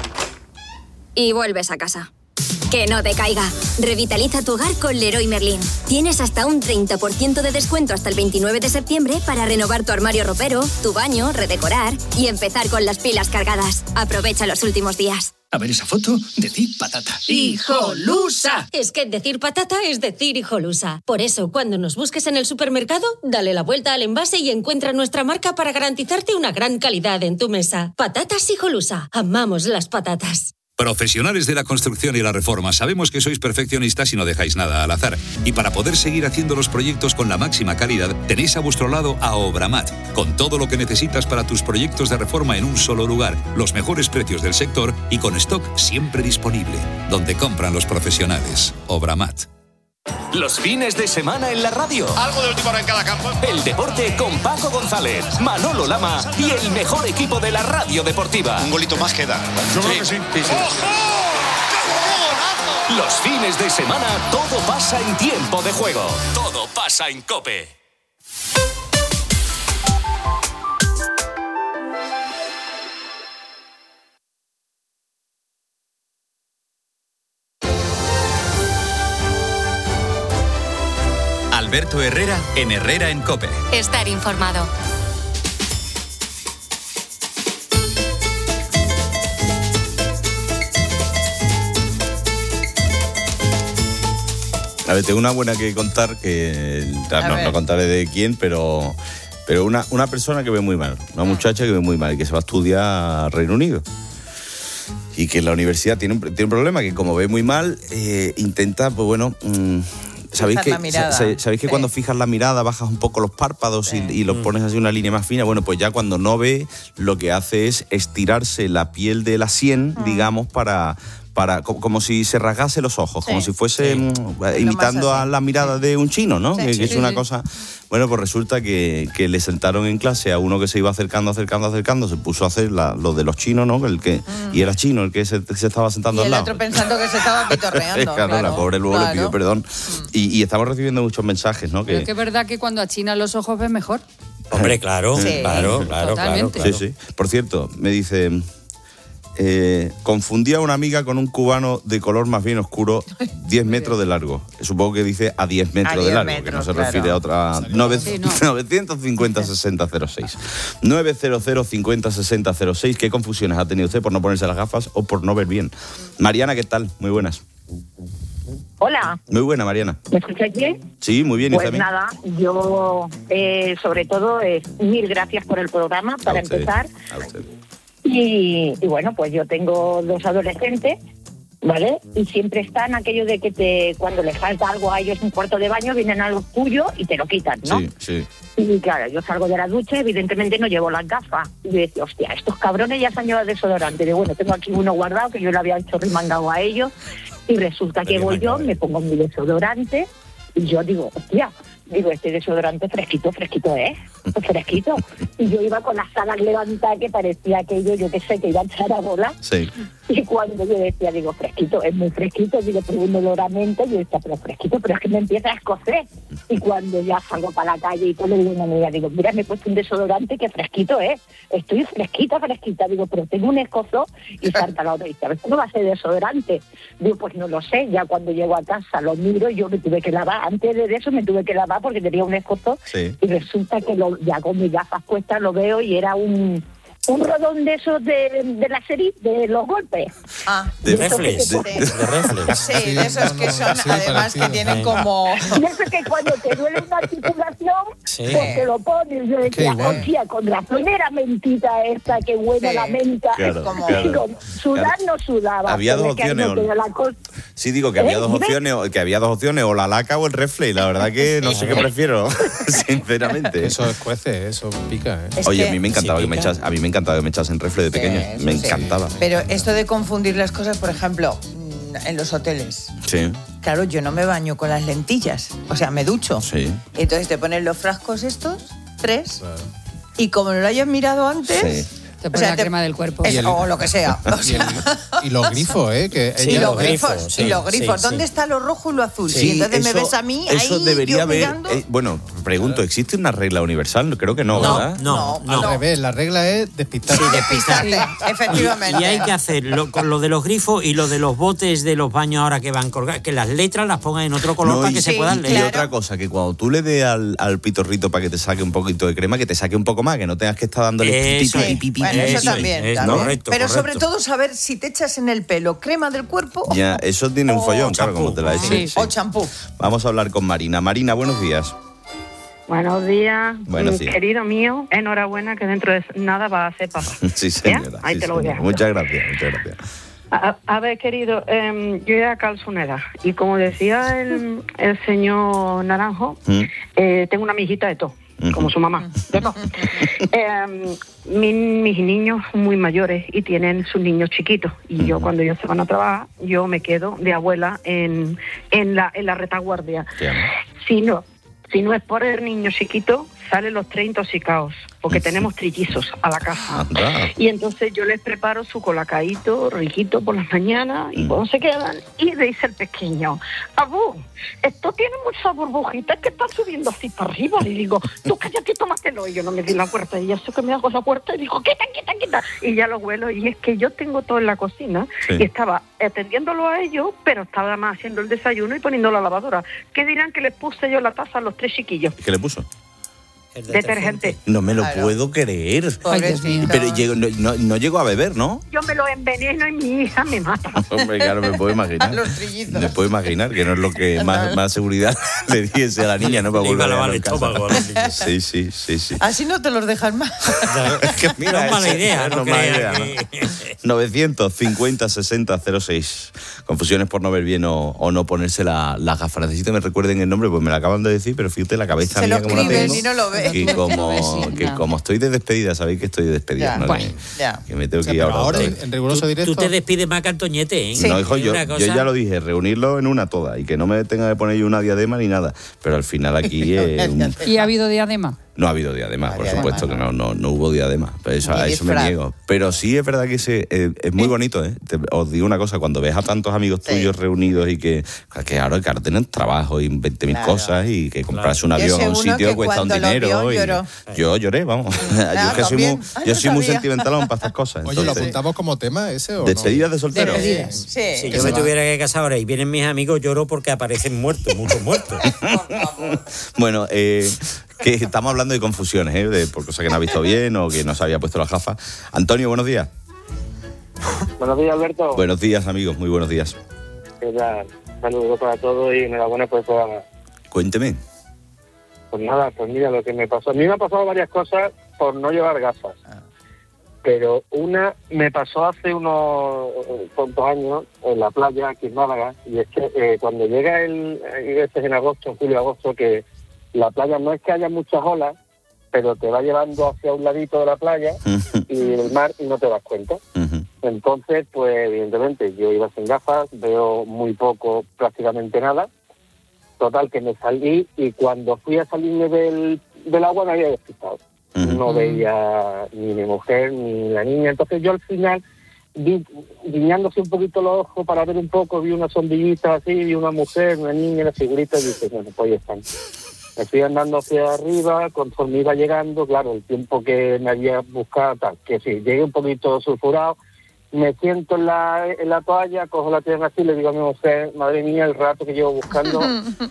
Y vuelves a casa. Que no te caiga. Revitaliza tu hogar con Leroy Merlin. Tienes hasta un treinta por ciento de descuento hasta el veintinueve de septiembre para renovar tu armario ropero, tu baño, redecorar y empezar con las pilas cargadas. Aprovecha los últimos días.
A ver esa foto, decir patata.
¡Hijolusa! Es que decir patata es decir hijolusa. Por eso, cuando nos busques en el supermercado, dale la vuelta al envase y encuentra nuestra marca para garantizarte una gran calidad en tu mesa. Patatas Hijolusa. Amamos las patatas.
Profesionales de la construcción y la reforma, sabemos que sois perfeccionistas y no dejáis nada al azar. Y para poder seguir haciendo los proyectos con la máxima calidad, tenéis a vuestro lado a Obramat, con todo lo que necesitas para tus proyectos de reforma en un solo lugar, los mejores precios del sector y con stock siempre disponible, donde compran los profesionales. Obramat.
Los fines de semana en la radio.
Algo de última hora en cada campo.
El deporte con Paco González, Manolo Lama y el mejor equipo de la radio deportiva.
Un golito más queda.
Yo creo que sí. sí, sí.
Los fines de semana todo pasa en tiempo de juego. Todo pasa en COPE. Alberto Herrera en Herrera en COPE.
Estar informado.
A ver, tengo una buena que contar, que no, no contaré de quién, pero, pero una, una persona que ve muy mal, una muchacha que ve muy mal y que se va a estudiar a Reino Unido. Y que en la universidad tiene un, tiene un problema, que como ve muy mal, eh, intenta, pues bueno... Mmm, ¿Sabéis que,
la mirada.
sa- ¿sabéis que
Sí.
cuando fijas la mirada bajas un poco los párpados y, y los pones así una línea más fina? Bueno, pues ya cuando no ve, lo que hace es estirarse la piel de la sien, digamos, para... Para, co- como si se rasgase los ojos,
Sí.
como si fuese mm, imitando
así.
a la mirada de un chino, ¿no?
Sí,
que,
sí,
que es
sí,
una
sí.
cosa... Bueno, pues resulta que, que le sentaron en clase a uno que se iba acercando, acercando, acercando, se puso a hacer la- lo de los chinos, ¿no? El que, Y era chino el que se, se estaba sentando
Y
al
el
lado.
otro pensando que se estaba pitorreando.
claro, la pobre luego le
claro.
pidió perdón. Y, y estamos recibiendo muchos mensajes, ¿no?
Pero es que es verdad que cuando achinas los ojos ves mejor.
Hombre, claro,
Sí.
claro, claro, claro,
Totalmente.
claro.
Sí, sí. Por cierto, me dice... Eh, confundí a una amiga con un cubano de color más bien oscuro, diez metros de largo. Supongo que dice a diez metros
A
de
diez
largo, que
metros,
no se
claro.
refiere a otra. Nove-
Sí, no.
novecientos cincuenta sesenta cero seis. novecientos cincuenta sesenta cero seis. ¿Qué confusiones ha tenido usted por no ponerse las gafas o por no ver bien? Mariana, ¿qué tal? Muy buenas.
Hola,
Muy buena, Mariana.
¿me escucháis bien?
Sí, muy bien. ¿y
Pues
también?
nada, yo eh, sobre todo eh, mil gracias por el programa para
A usted,
empezar.
a usted.
Y, y bueno, pues yo tengo dos adolescentes, ¿vale? Y siempre están aquello de que te cuando les falta algo a ellos un cuarto de baño, vienen a lo tuyo y te lo quitan, ¿no?
Sí, sí.
Y claro, yo salgo de la ducha, evidentemente no llevo las gafas. Y yo decía, hostia, estos cabrones ya se han llevado desodorante. De bueno, tengo aquí uno guardado que yo le había hecho remangado a ellos. Y resulta que voy yo, me pongo mi desodorante y yo digo, hostia, digo, este desodorante fresquito, fresquito es, fresquito. Y yo iba con las alas levantadas que parecía aquello, yo qué sé, que iba a echar a bola.
Sí.
Y cuando yo decía, digo, fresquito, es muy fresquito, digo, pero un oloramiento, yo decía, pero fresquito, pero es que me empieza a escocer. Y cuando ya salgo para la calle y todo, le digo a una amiga, digo, mira, me he puesto un desodorante que fresquito es, estoy fresquita, fresquita, digo, pero tengo un escozor. Y salta la otra y dice, a ver, ¿cómo va a ser desodorante? Digo, pues no lo sé, ya cuando llego a casa lo miro y yo me tuve que lavar, antes de eso me tuve que lavar porque tenía un escozor.
Sí.
Y resulta que lo, ya con mis gafas puestas lo veo y era un... Un rodón de esos de, de la serie, de los golpes.
Ah,
De
esos que
reflex,
te
de-
ponen-
de reflex.
Sí, de esos que son,
sí,
además,
parecido.
que tienen
Sí.
como...
Y eso que cuando te duele una articulación,
Sí.
pues te lo pones. Yo decía,
igual.
hostia, con razón era mentita esta, que buena
Sí.
la menta.
Claro,
Es como,
claro.
digo, sudar no sudaba.
Había
pero
dos
es que ahí
opciones,
no
o-
queda la cosa.
Sí, digo que había
¿Eh?
dos
Dime.
opciones, o- que había dos opciones, o la laca o el reflex. La verdad que no sé qué prefiero, sinceramente.
Eso escuece, eso pica, ¿eh?
Es
Oye,
que-
a mí me encantaba
Sí,
que me
pica.
echas, a mí me encantaba que me echasen reflex de pequeño.
Sí,
me
eso sí.
encantaba.
Pero esto de confundir las cosas, por ejemplo, mm, en los hoteles.
Sí,
Claro, yo no me baño con las lentillas. O sea, me ducho.
sí.
Entonces te ponen los frascos estos, tres, y como no lo hayas mirado antes...
Sí.
Te
o
pones
sea,
la
te-
crema del cuerpo.
es-
Y el-
o lo que sea. O
Y,
sea,
el- y los grifos, ¿eh? Que
y
ella-
los
los
grifos,
grifos,
y
sí,
los grifos.
sí,
¿Dónde
sí.
está lo rojo y lo azul?
Sí,
y entonces me
eso-
ves a mí
Eso
ahí,
debería
yo
haber.
mirando.
eh, bueno, pregunto, ¿existe una regla universal? Creo que no,
No,
¿verdad?
No,
No,
no.
Al revés, la regla es despistarse.
Despistarte, efectivamente.
Y hay que hacer lo, con lo de los grifos y lo de los botes de los baños ahora que van colgados, que las letras las pongan en otro color
No,
para
y-
que se
sí,
puedan
Y
leer.
otra cosa, que cuando tú le des al, al pitorrito para que te saque un poquito de crema, que te saque un poco más, que no tengas que estar dándole
Eso
pi, pi,
es.
pi, pi,
Bueno,
pi,
eso
pi,
es,
también.
es
también.
correcto,
Pero sobre
correcto.
todo saber si te echas en el pelo crema del cuerpo
Ya, eso tiene un
o
follón, claro,
champú.
como te la eches.
Sí.
sí.
o champú.
Vamos a hablar con Marina. Marina, buenos días.
Buenos días,
Buenos
mm,
días.
querido mío. Enhorabuena que dentro de nada vas a ser papá.
Sí, señora.
Ahí
sí,
te lo voy a
señora.
dejar.
Muchas gracias, muchas gracias.
A, a ver, querido, em, yo era calzonera y como decía el, el señor Naranjo,
Mm.
eh, tengo una mijita de todo,
Ujú.
como su mamá. De todo. Em, mi- mis niños son muy mayores y tienen sus niños chiquitos y yo cuando ellos se van a trabajar, yo me quedo de abuela en, en, la, en la retaguardia.
¿Qué ama?
Si no, si no es por el niño chiquito, salen los tres intoxicados, porque tenemos trillizos a la casa.
Anda.
Y entonces yo les preparo su colacaíto, riquito por las mañanas, y cuando se quedan, y le dice el pequeño, Abu, esto tiene muchas burbujitas que están subiendo así para arriba. Y digo, tú cállate, tómatelo. Y yo no me di la puerta, y ya sé que me hago la puerta, y digo, quita, quita, quita. Y ya lo huelo, y es que yo tengo todo en la cocina,
Sí.
y estaba atendiéndolo a ellos, pero estaba más haciendo el desayuno y poniendo la lavadora. ¿Qué dirán que les puse yo la taza a los tres chiquillos?
¿Qué le puso?
detergente.
No me lo
Claro.
puedo creer.
Pobrecito.
Pero llego- no, no, no llego a beber, ¿no?
Yo me lo enveneno y mi hija me mata.
Hombre, claro, me puedo imaginar. Me puedo imaginar que no es lo que más, más seguridad le diese a la niña, ¿no? Para
Le iba a
volver a
lavar
verlo
el
en casa.
estómago a los niños.
Sí, sí, sí, sí.
Así no te los dejan más.
Que mira,
No es mala
ese-
idea, no
es mala
creas
idea,
que-
¿no? novecientos cincuenta sesenta cero seis. Confusiones por no ver bien o, o no ponerse la- las gafas. Necesito que me recuerden el nombre, pues me lo acaban de decir, pero fíjate la cabeza
Se lo
mía como la
escriben
tengo.
y no lo ves.
Que como, que
Ya.
como estoy de despedida, sabéis que estoy de despedida.
Ya,
¿no?
bueno,
Que-
ya.
que me tengo que
O sea,
ir
pero
ahora.
ahora,
otra vez.
en riguroso directo.
Tú te despides más Cantoñete, ¿eh?
No, hijo, yo,
Una
yo
cosa-
ya lo dije, reunirlo en una toda y que no me tenga que poner yo una diadema ni nada. Pero al final aquí eh, un-
¿Y ha habido diadema?
no ha habido diadema, por
diadema,
supuesto que no, no, no hubo diadema. Pero eso,
Ni
a eso me
disfraz.
niego. Pero sí es verdad que ese, eh, es muy bonito, ¿eh? Te- os digo una cosa, cuando ves a tantos amigos tuyos reunidos y que, que ahora, que ahora tienen trabajo y veinte mil
Claro.
cosas y que comprarse un
Yo
avión
sé
a un
uno
sitio
que
cuesta un
cuando lo
dinero.
vio,
y-
lloró.
Yo lloré, vamos. yo es que soy muy,
también. Ah,
yo
no
soy muy
sabía.
sentimental para estas cosas.
Oye, ¿lo
entonces-
apuntamos como tema ese o no?
¿Despedidas de soltero?
Despedidas.
Sí.
Si
Que
yo
se
me
va.
tuviera que casar ahora y vienen mis amigos, lloro porque aparecen muertos, muchos muertos.
Bueno, eh, que estamos hablando de confusiones, ¿eh? De, por cosas que no ha visto bien o que no se había puesto la gafa. Antonio, buenos días.
Buenos días, Alberto.
Buenos días, amigos, muy buenos días.
¿Qué tal? Saludos para todos y enhorabuena por el programa.
Cuénteme.
Pues nada, pues mira lo que me pasó. A mí me han pasado varias cosas por no llevar gafas. Pero una me pasó hace unos cuantos años en la playa, aquí en Málaga, y es que eh, cuando llega el, este es en agosto, julio, agosto, que la playa no es que haya muchas olas, pero te va llevando hacia un ladito de la playa y el mar y no te das cuenta. Entonces, pues evidentemente yo iba sin gafas, veo muy poco, prácticamente nada. Total, que me salí y cuando fui a salirme del, del agua me había despistado. No veía ni mi mujer ni la niña. Entonces yo al final, vi, guiñándose un poquito los ojos para ver un poco, vi una sombrillita así, vi una mujer, una niña, una figurita y dije, bueno, pues ahí están. Me fui andando hacia arriba, conforme iba llegando, claro, el tiempo que me había buscado, tal, que sí, llegué un poquito sulfurado, me siento en la, en la toalla, cojo la tierra así y le digo a mi mujer, madre mía, el rato que llevo buscando,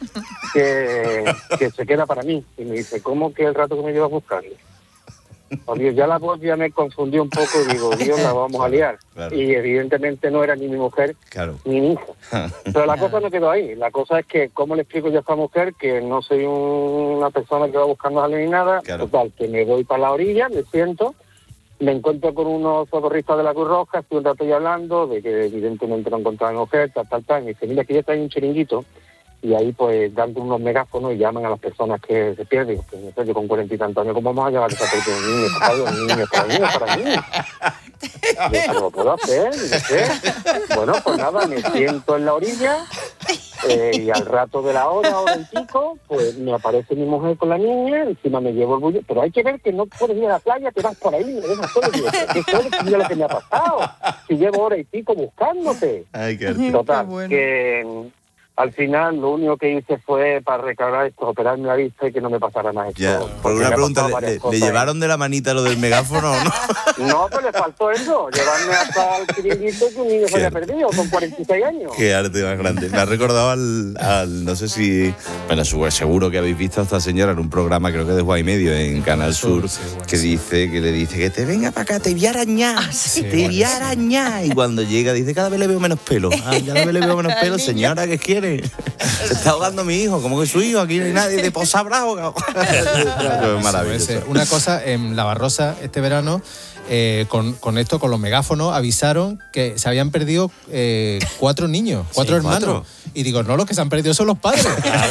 que, que se queda para mí. Y me dice, ¿cómo que el rato que me llevas buscando? Oye, ya la voz ya me confundió un poco y digo, Dios, la vamos a liar.
Claro.
Y evidentemente no era ni mi mujer
Claro.
ni mi hija. Pero la cosa no quedó ahí. La cosa es que, ¿cómo le explico yo a esta mujer que no soy un- una persona que va buscando a alguien ni nada?
Claro.
Total, que me voy para la orilla, me siento, me encuentro con unos socorristas de la Cruz Roja, estoy un rato ya hablando de que evidentemente no encontraban ofertas, tal, tal. Y me dice, mira, aquí ya está en un chiringuito. Y ahí, pues, dando unos megáfonos y llaman a las personas que se pierden. Digo, pues, no sé, yo con cuarenta y tantos años, ¿cómo vamos a llevar esa persona? Niños, para los niños, para niños, para niños. Yo, ¿lo puedo hacer? Y no sé. Bueno, pues nada, me siento en la orilla eh, y al rato de la hora, hora y pico, pues me aparece mi mujer con la niña, encima me llevo el bullo. Pero hay que ver que no puedes ir a la playa, te vas por ahí, me dejas solo. Digo, ¿qué sabes? Mira lo que me ha pasado. Si llevo hora y pico buscándote.
Ay, qué
Total,
Qué bueno.
que mm, al final lo único que hice fue para recargar esto, operarme la vista y que no me pasara más esto.
Ya, por
Porque
una
me ha
pregunta,
pasado
¿le,
varias
le-
cosas,
le
¿eh?
llevaron de la manita lo del megáfono o no?
No, pues le faltó eso, llevarme hasta el chiringuito que un niño se había perdido con cuarenta y seis años.
Qué arte más grande. Me ha recordado al, al- no sé si, bueno, su- seguro que habéis visto a esta señora en un programa, creo que de Guay Medio, en Canal Sur, que dice, que le dice que te venga para acá, te voy a arañar, te voy a arañar. Y cuando llega dice, cada vez le veo menos pelo. Ah, cada vez le veo menos pelo, señora, ¿qué quiere? Se está ahogando mi hijo, como que su hijo, aquí no hay nadie de Poza Bravo. Maravilloso.
Ese. Una cosa, en La Barrosa este verano, eh, con, con esto, con los megáfonos, avisaron que se habían perdido eh, cuatro niños, cuatro
Sí,
hermanos.
cuatro.
Y digo, no, los que se han perdido son los padres.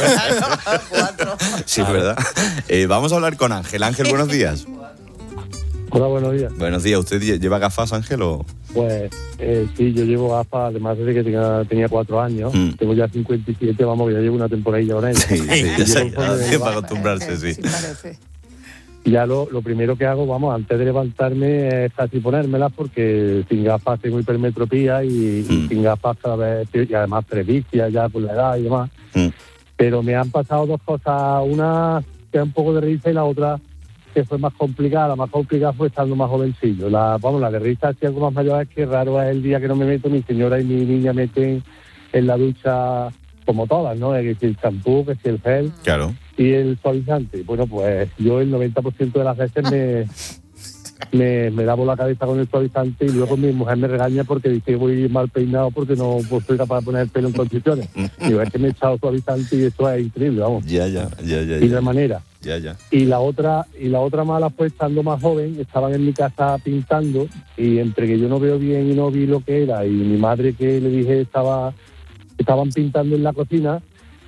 Sí, es verdad. Eh, vamos a hablar con Ángel. Ángel, buenos días.
Hola, buenos días.
Buenos días. ¿Usted lle- lleva gafas, Ángel, o...?
Pues eh, sí, yo llevo gafas, además desde que tenía, tenía cuatro años.
Mm.
Tengo ya cincuenta y siete, vamos, ya llevo una temporadilla con ella.
Sí, sí, ya se
Llevo
ha
un
tiempo
poco
para
de-
acostumbrarse, sí.
Ya lo, lo primero que hago, vamos, antes de levantarme es casi ponérmelas porque sin gafas tengo hipermetropía y, y sin gafas cada vez, y además presbicia ya por la edad y demás.
Mm.
Pero me han pasado dos cosas, una que es un poco de risa y la otra que fue más complicada. La más complicada fue estando más jovencillo. La, vamos, la de risa, si algo más mayor, es que raro es el día que no me meto, mi señora y mi niña meten en la ducha como todas, ¿no? Que si el champú, que si el gel.
Claro.
Y el suavizante. Bueno, pues yo el noventa por ciento de las veces me, me, me lavo la cabeza con el suavizante y luego mi mujer me regaña porque dice que voy mal peinado porque no pues, soy capaz de poner el pelo en condiciones. Y es que me he echado suavizante y eso es increíble, vamos.
Ya, ya, ya, ya.
Y de
ya.
manera.
Ya, ya.
Y la otra y la otra mala fue estando más joven, estaban en mi casa pintando y entre que yo no veo bien y no vi lo que era y mi madre que le dije estaba estaban pintando en la cocina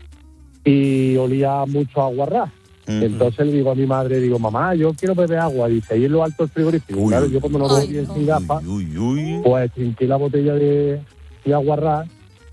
y olía mucho a aguarrás. Uh-huh. Entonces le digo a mi madre, digo, mamá, yo quiero beber agua. Dice, ahí en lo alto del frigorífico. Uy, claro, yo como no veo bien sin gafas, uy, uy. pues trinqué la botella de, de aguarrás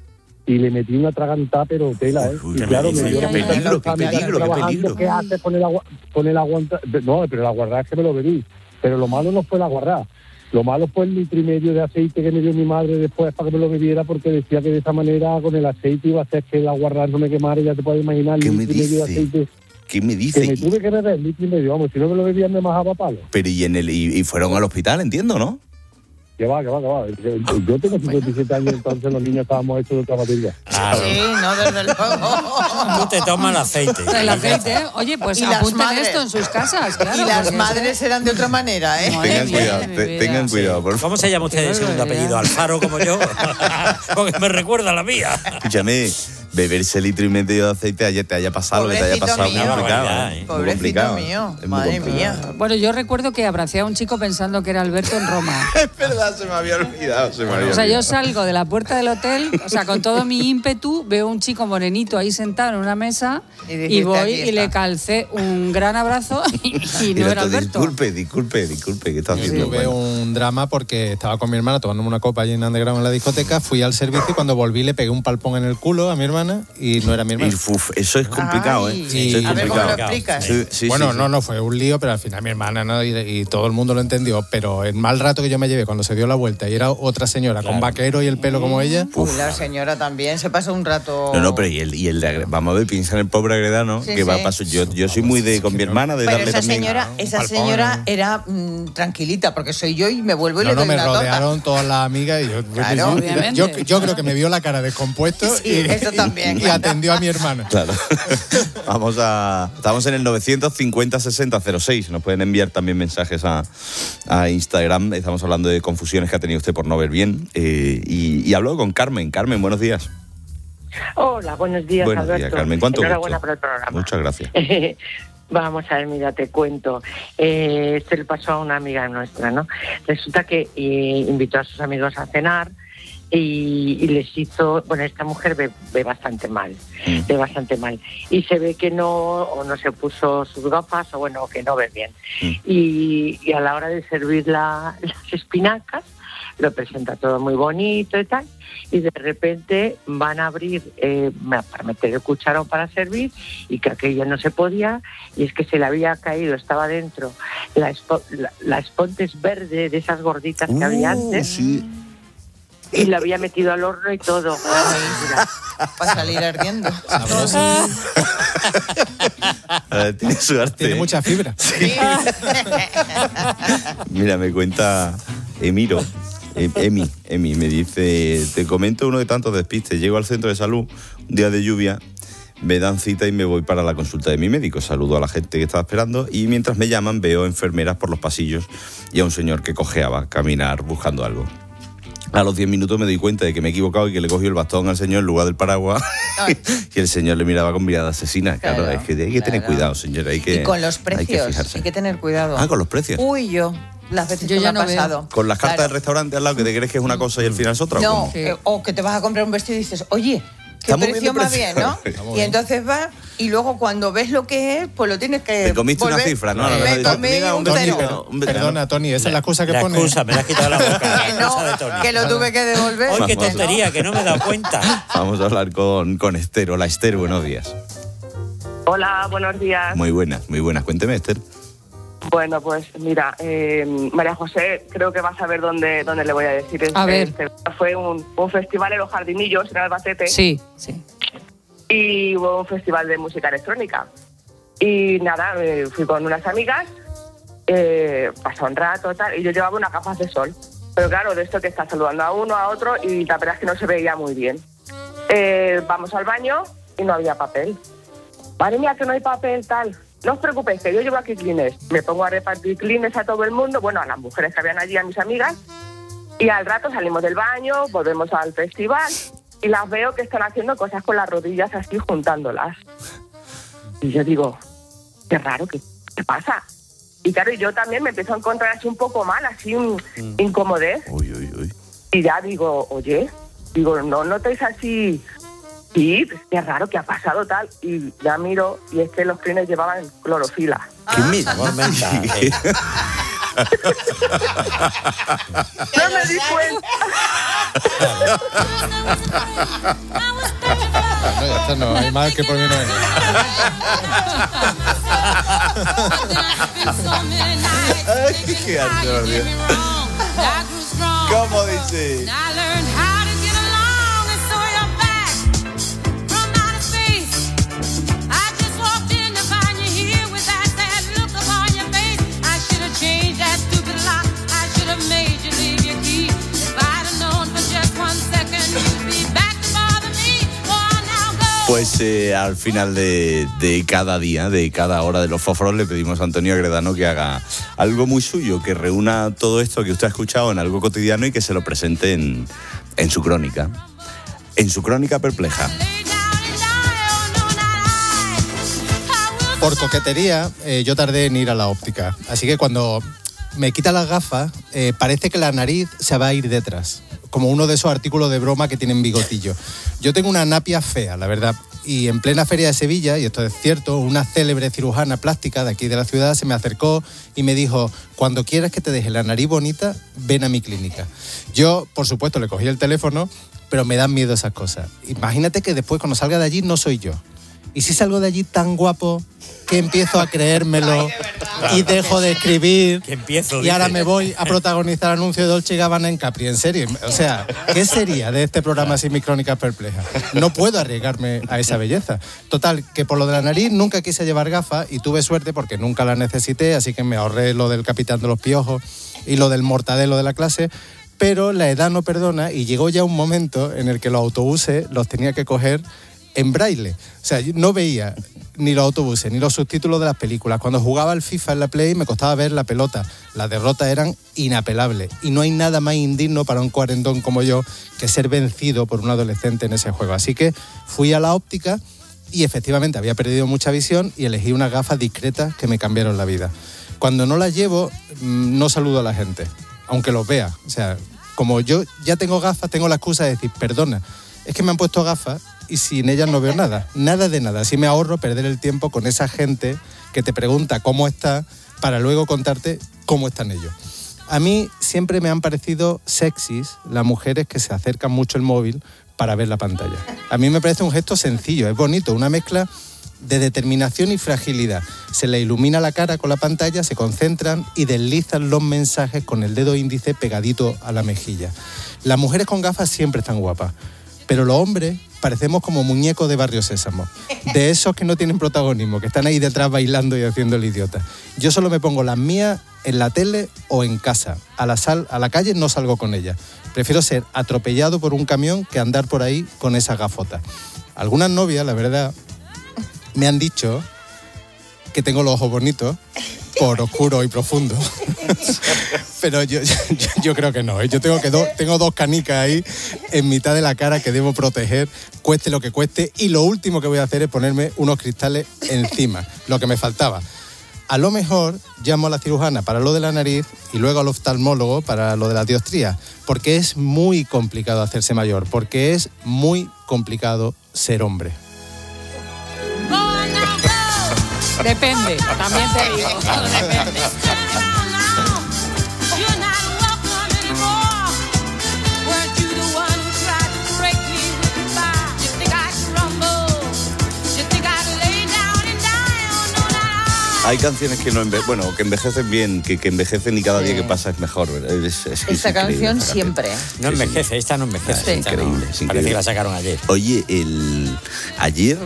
y le metí una tragantada, pero tela, ¿eh? Uy, y claro, me dio
qué peligro, qué peligro, qué peligro.
¿Qué hace con el agua? Con el agua? No, pero el aguarrás es que me lo bebí. Pero lo malo no fue el aguarrás. Lo malo fue el litro y medio de aceite que me dio mi madre después para que me lo bebiera, porque decía que de esa manera con el aceite iba a hacer que el aguarrás no me quemara, ya te puedes imaginar, el litro y medio de aceite.
¿Qué me dice?
Que me tuve que beber el litro y medio, vamos, si no me lo bebía me majaba palo.
Pero y en el y, y fueron al hospital, entiendo, ¿no?
Que va, que va, que va. Yo tengo cincuenta y siete años, entonces los niños estábamos hechos de otra materia.
Claro. Sí, no, desde luego.
Tú te tomas el aceite.
El aceite, ¿eh? Oye, pues apunten esto en sus casas, claro.
Y las madres eran de otra manera, ¿eh?
Tengan cuidado, te, tengan cuidado, por favor.
¿Cómo se llama usted de segundo apellido? ¿Alfaro como yo? Porque me recuerda a la mía.
Escúchame, beberse litro y medio de aceite ayer te haya pasado lo que te haya pasado.
Mío.
Muy complicado, ¿eh?
Pobrecito
complicado,
mío,
es
madre mía.
Bueno, yo recuerdo que abracé a un chico pensando que era Alberto en Roma.
Es verdad, se me había olvidado, se me había
O sea,
olvidado.
yo salgo de la puerta del hotel, o sea, con todo mi ímpetu, veo un chico morenito ahí sentado en una mesa y, y voy y le calcé un gran abrazo y, y no era Alberto.
Disculpe, disculpe, disculpe, ¿qué está haciendo?
Yo tuve bueno. un drama porque estaba con mi hermana tomando una copa allí en Underground en la discoteca, fui al servicio y cuando volví le pegué un palpón en el culo a mi hermana y no era mi hermana.
Uf, eso es complicado,
Ay,
¿eh?
Sí.
Eso es
a ver
complicado.
cómo lo explicas.
Sí, sí,
bueno,
sí,
no,
sí.
no fue un lío, pero al final mi hermana, ¿no? y, y todo el mundo lo entendió, pero el mal rato que yo me llevé cuando se dio la vuelta y era otra señora claro. con vaquero y el pelo como ella.
Uy, la señora también se pasó un rato.
No, no, pero y el, y el de, vamos a ver, piensa en el pobre agredano, sí, que sí. va a pasar. Yo, yo soy muy de con mi hermana de
pero
darle
esa
también.
Señora, esa palpón, señora era mmm, tranquilita, porque soy yo y me vuelvo y
no,
le doy
no, me
una
rodearon
torta.
todas las amigas y yo,
claro,
yo, yo, yo creo que me vio la cara descompuesto
sí,
y,
eso también,
y, y atendió a mi hermana.
Claro. Vamos a. Estamos en el novecientos cincuenta sesenta cero seis. Nos pueden enviar también mensajes a, a Instagram. Estamos hablando de confusiones que ha tenido usted por no ver bien. Eh, y, y hablo con Carmen. Carmen, buenos días.
Hola, buenos días,
buenos
Alberto.
Días, Carmen. ¿Cuánto
Enhorabuena
gusto?
por el programa.
Muchas gracias.
Vamos a ver, mira, te cuento. Eh, esto le pasó a una amiga nuestra, ¿no? Resulta que eh, invitó a sus amigos a cenar y, y les hizo... Bueno, esta mujer ve, ve bastante mal, mm. ve bastante mal. Y se ve que no, o no se puso sus gafas, o bueno, que no ve bien. Mm. Y, y a la hora de servir la, las espinacas, lo presenta todo muy bonito y tal, y de repente van a abrir eh, para meter el cucharón para servir y que aquello no se podía, y es que se le había caído, estaba dentro la, espo, la, la espontes verde de esas gorditas uh, que había antes
sí.
y la había metido al horno y todo.
Para salir ardiendo.
Uh, tiene suerte.
Tiene mucha fibra.
Sí. Mira, me cuenta Emiro. Emi, Emi, me dice, te comento uno de tantos despistes. Llego al centro de salud, un día de lluvia, me dan cita y me voy para la consulta de mi médico. Saludo a la gente que estaba esperando y mientras me llaman veo enfermeras por los pasillos y a un señor que cojeaba, caminar buscando algo. A los diez minutos me doy cuenta de que me he equivocado y que le cogió el bastón al señor en lugar del paraguas y el señor le miraba con mirada asesina. Claro, claro es que hay que claro. tener cuidado, señora. Hay que,
y con los precios,
hay que,
hay que tener cuidado.
Ah, con los precios.
Uy, yo... Las veces
yo
que
ya
me
no
ha pasado.
Veo.
Con las cartas
claro.
del restaurante al lado que te crees que es una cosa y al final es otra.
No, que, o que te vas a comprar un vestido y dices, oye, qué precio más bien, ¿no? Y entonces vas y luego cuando ves lo que es, pues lo tienes que
te comiste
volver.
una cifra, ¿no?
Me, me comí un
Tony,
cero.
Pero, un perdona, Tony, esa es la excusa que
la
pone.
Excusa, me la has quitado la boca.
que no, que lo tuve que devolver.
Hoy qué tontería, que no me he dado cuenta.
Vamos a hablar con, con Esther. Hola, Esther, buenos días.
Hola, buenos días.
Muy buenas, muy buenas. Cuénteme, Esther.
Bueno, pues mira, eh, María José, creo que vas a ver dónde, dónde le voy a decir.
A ver.
Este, fue un, un festival en Los Jardinillos, en Albacete.
Sí, sí.
Y hubo un festival de música electrónica. Y nada, eh, fui con unas amigas, eh, pasó un rato tal, y yo llevaba unas gafas de sol. Pero claro, de esto que está saludando a uno, a otro, y la verdad es que no se veía muy bien.
Eh, vamos al baño y no había papel. Madre mía, que no hay papel, tal. No os preocupéis, que yo llevo aquí Kleenex. Me pongo a repartir Kleenex a todo el mundo, bueno, a las mujeres que habían allí, a mis amigas, y al rato salimos del baño, volvemos al festival, y las veo que están haciendo cosas con las rodillas así, juntándolas. Y yo digo, qué raro, ¿qué, qué pasa? Y claro, yo también me empiezo a encontrar así un poco mal, así un mm. incomodez.
Uy, uy, uy.
Y ya digo, oye, digo, ¿no notáis así? Sí, pues qué raro, ¿qué ha pasado tal? Y ya miro, y es que los Kleenex llevaban clorofila.
¿Qué mira?
No me di cuenta.
No, ya está, no hay más que por mí no hay.
Ay, qué arte, por Dios. ¿Cómo dice? Pues eh, al final de, de cada día, de cada hora de los fósforos, le pedimos a Antonio Agredano que haga algo muy suyo, que reúna todo esto que usted ha escuchado en algo cotidiano y que se lo presente en, en su crónica. En su crónica perpleja.
Por coquetería, eh, yo tardé en ir a la óptica. Así que cuando me quita las gafas, eh, parece que la nariz se va a ir detrás. Como uno de esos artículos de broma que tienen bigotillo. Yo tengo una napia fea, la verdad. Y en plena feria de Sevilla, y esto es cierto, una célebre cirujana plástica de aquí de la ciudad se me acercó y me dijo, cuando quieras que te deje la nariz bonita, ven a mi clínica. Yo, por supuesto, le cogí el teléfono, pero me dan miedo esas cosas. Imagínate que después, cuando salga de allí, no soy yo. Y si salgo de allí tan guapo que empiezo a creérmelo y dejo de escribir
que empiezo,
y ahora me voy a protagonizar anuncios de Dolce y Gabbana en Capri, en serio. O sea, ¿qué sería de este programa sin mis crónicas perplejas? No puedo arriesgarme a esa belleza. Total, que por lo de la nariz nunca quise llevar gafas y tuve suerte porque nunca la necesité, así que me ahorré lo del capitán de los piojos y lo del mortadelo de la clase. Pero la edad no perdona y llegó ya un momento en el que los autobuses los tenía que coger en braille. O sea, yo no veía ni los autobuses, ni los subtítulos de las películas. Cuando jugaba al FIFA en la Play me costaba ver la pelota. Las derrotas eran inapelables. Y no hay nada más indigno para un cuarentón como yo que ser vencido por un adolescente en ese juego. Así que fui a la óptica y efectivamente había perdido mucha visión y elegí unas gafas discretas que me cambiaron la vida. Cuando no las llevo, no saludo a la gente, aunque los vea. O sea, como yo ya tengo gafas, tengo la excusa de decir, perdona, es que me han puesto gafas y sin ellas no veo nada, nada de nada. Así me ahorro perder el tiempo con esa gente que te pregunta cómo está para luego contarte cómo están ellos. A mí siempre me han parecido sexys las mujeres que se acercan mucho el móvil para ver la pantalla. A mí me parece un gesto sencillo, es bonito, una mezcla de determinación y fragilidad. Se le ilumina la cara con la pantalla, se concentran y deslizan los mensajes con el dedo índice pegadito a la mejilla. Las mujeres con gafas siempre están guapas, pero los hombres parecemos como muñecos de Barrio Sésamo, de esos que no tienen protagonismo, que están ahí detrás bailando y haciendo el idiota. Yo solo me pongo las mías en la tele o en casa. A la, sal, a la calle no salgo con ellas. Prefiero ser atropellado por un camión que andar por ahí con esas gafotas. Algunas novias, la verdad, me han dicho que tengo los ojos bonitos, por oscuro y profundo. Pero yo, yo, yo creo que no, ¿eh? Yo tengo, que do, tengo dos canicas ahí en mitad de la cara que debo proteger, cueste lo que cueste, y lo último que voy a hacer es ponerme unos cristales encima, lo que me faltaba. A lo mejor llamo a la cirujana para lo de la nariz y luego al oftalmólogo para lo de la dioptría, porque es muy complicado hacerse mayor, porque es muy complicado ser hombre.
Depende, también te digo. Depende.
Hay canciones que no enve bueno, que envejecen bien, que, que envejecen y cada sí. día que pasa es mejor. Es, es, es
esta canción
esta
siempre.
Canción. No envejece, esta no envejece.
Es increíble,
no.
es increíble.
Parece que la sacaron ayer.
Oye, el ayer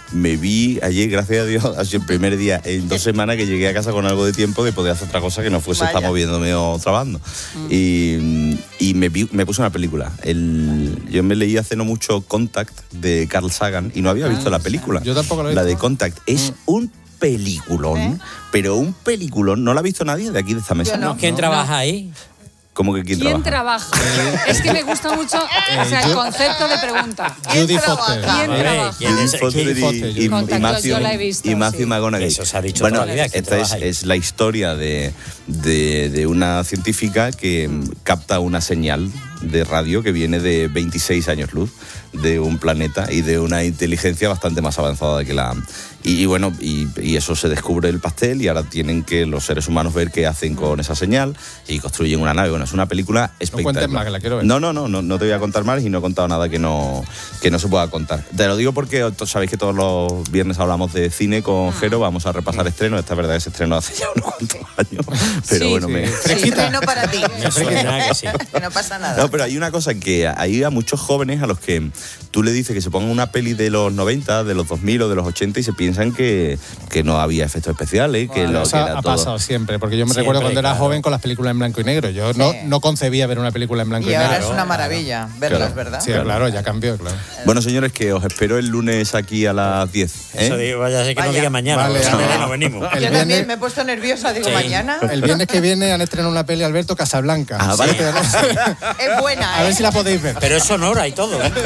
me vi ayer, gracias a Dios, así el primer día, en dos semanas que llegué a casa con algo de tiempo de poder hacer otra cosa que no fuese
Vaya.
estar moviéndome o trabajando. Mm. Y, y me, vi, me puse una película. El, yo me leí hace no mucho Contact de Carl Sagan y no había visto ah, la película.
Yo tampoco la he visto.
La de Contact. Es mm. un peliculón, ¿eh? Pero un peliculón. No la ha visto nadie de aquí de esta mesa.
No. ¿Quién no. trabaja ahí?
¿Cómo que quién,
¿Quién
trabaja?
trabaja? Es que me gusta mucho o sea, el concepto de pregunta.
Judy Foster.
¿Quién trabaja?
Judy Foster y, y, y, Matthew,
visto,
y Matthew
sí.
McConaughey.
Eso se ha dicho
bueno,
toda la vida,
esta es, es la historia de, de, de una científica que mm. capta una señal de radio que viene de veintiséis años luz de un planeta y de una inteligencia bastante más avanzada que la... Y, y bueno, y, y eso se descubre el pastel y ahora tienen que los seres humanos ver qué hacen con esa señal y construyen una nave. Bueno, es una película espectacular.
No cuentes más, que la quiero ver.
No, no, no, no, no te voy a contar más y no he contado nada que no, que no se pueda contar. Te lo digo porque sabéis que todos los viernes hablamos de cine con Jero, vamos a repasar estrenos. Esta verdad es que se estrenó hace ya unos cuantos años, pero
sí,
bueno,
sí.
me...
Fresquita. Estreno para ti.
Fresquita, que sí.
Que no pasa nada.
No, pero hay una cosa que hay a muchos jóvenes a los que tú le dices que se pongan una peli de los noventa, de los dos mil o de los ochenta y se piensan que, que no había efectos especiales, que
bueno,
lo
eso
que era
ha
todo.
pasado siempre, porque yo me
Siempre,
recuerdo cuando
claro.
era joven con las películas en blanco y negro. Yo no,
Sí.
no concebía ver una película en blanco y,
Y
negro.
ahora es una maravilla verlas,
Claro.
¿verdad?
Sí, claro, ya cambió, claro.
Bueno, señores, que os espero el lunes aquí a las diez. ¿eh?
Eso digo, vaya a ser que
Vaya.
no diga mañana.
Vale,
porque
vale.
mañana no venimos.
El
Yo
viernes-
también me he puesto nerviosa, digo,
Sí.
mañana.
El viernes que viene han estrenado una peli, Alberto, Casablanca.
Ah, vale.
Es buena,
A ver
¿eh?
si la podéis ver.
Pero es sonora y todo. ¿eh?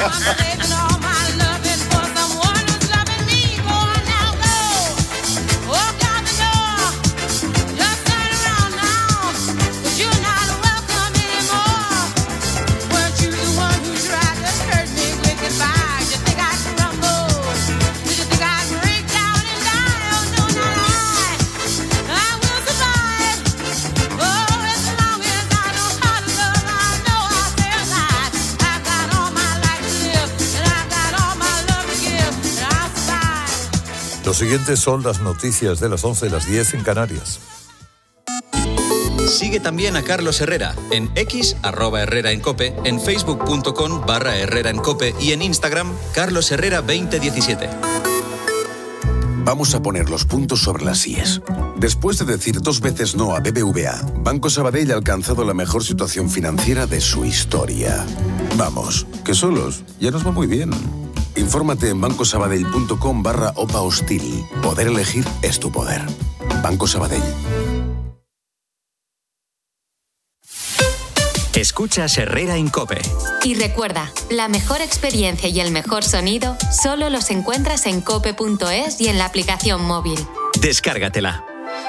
Lo siguientes son las noticias de las once y las diez en Canarias.
Sigue también a Carlos Herrera en X, arroba Herrera en Cope, en facebook.com barra Herrera en Cope y en Instagram, Carlos Herrera veinte diecisiete.
Vamos a poner los puntos sobre las íes. Después de decir dos veces no a B B V A, Banco Sabadell ha alcanzado la mejor situación financiera de su historia. Vamos, que solos ya nos va muy bien. Infórmate en bancosabadell.com barra OPA hostil. Poder elegir es tu poder. Banco Sabadell.
Escuchas Herrera en Cope.
Y recuerda, la mejor experiencia y el mejor sonido solo los encuentras en cope punto es y en la aplicación móvil.
Descárgatela.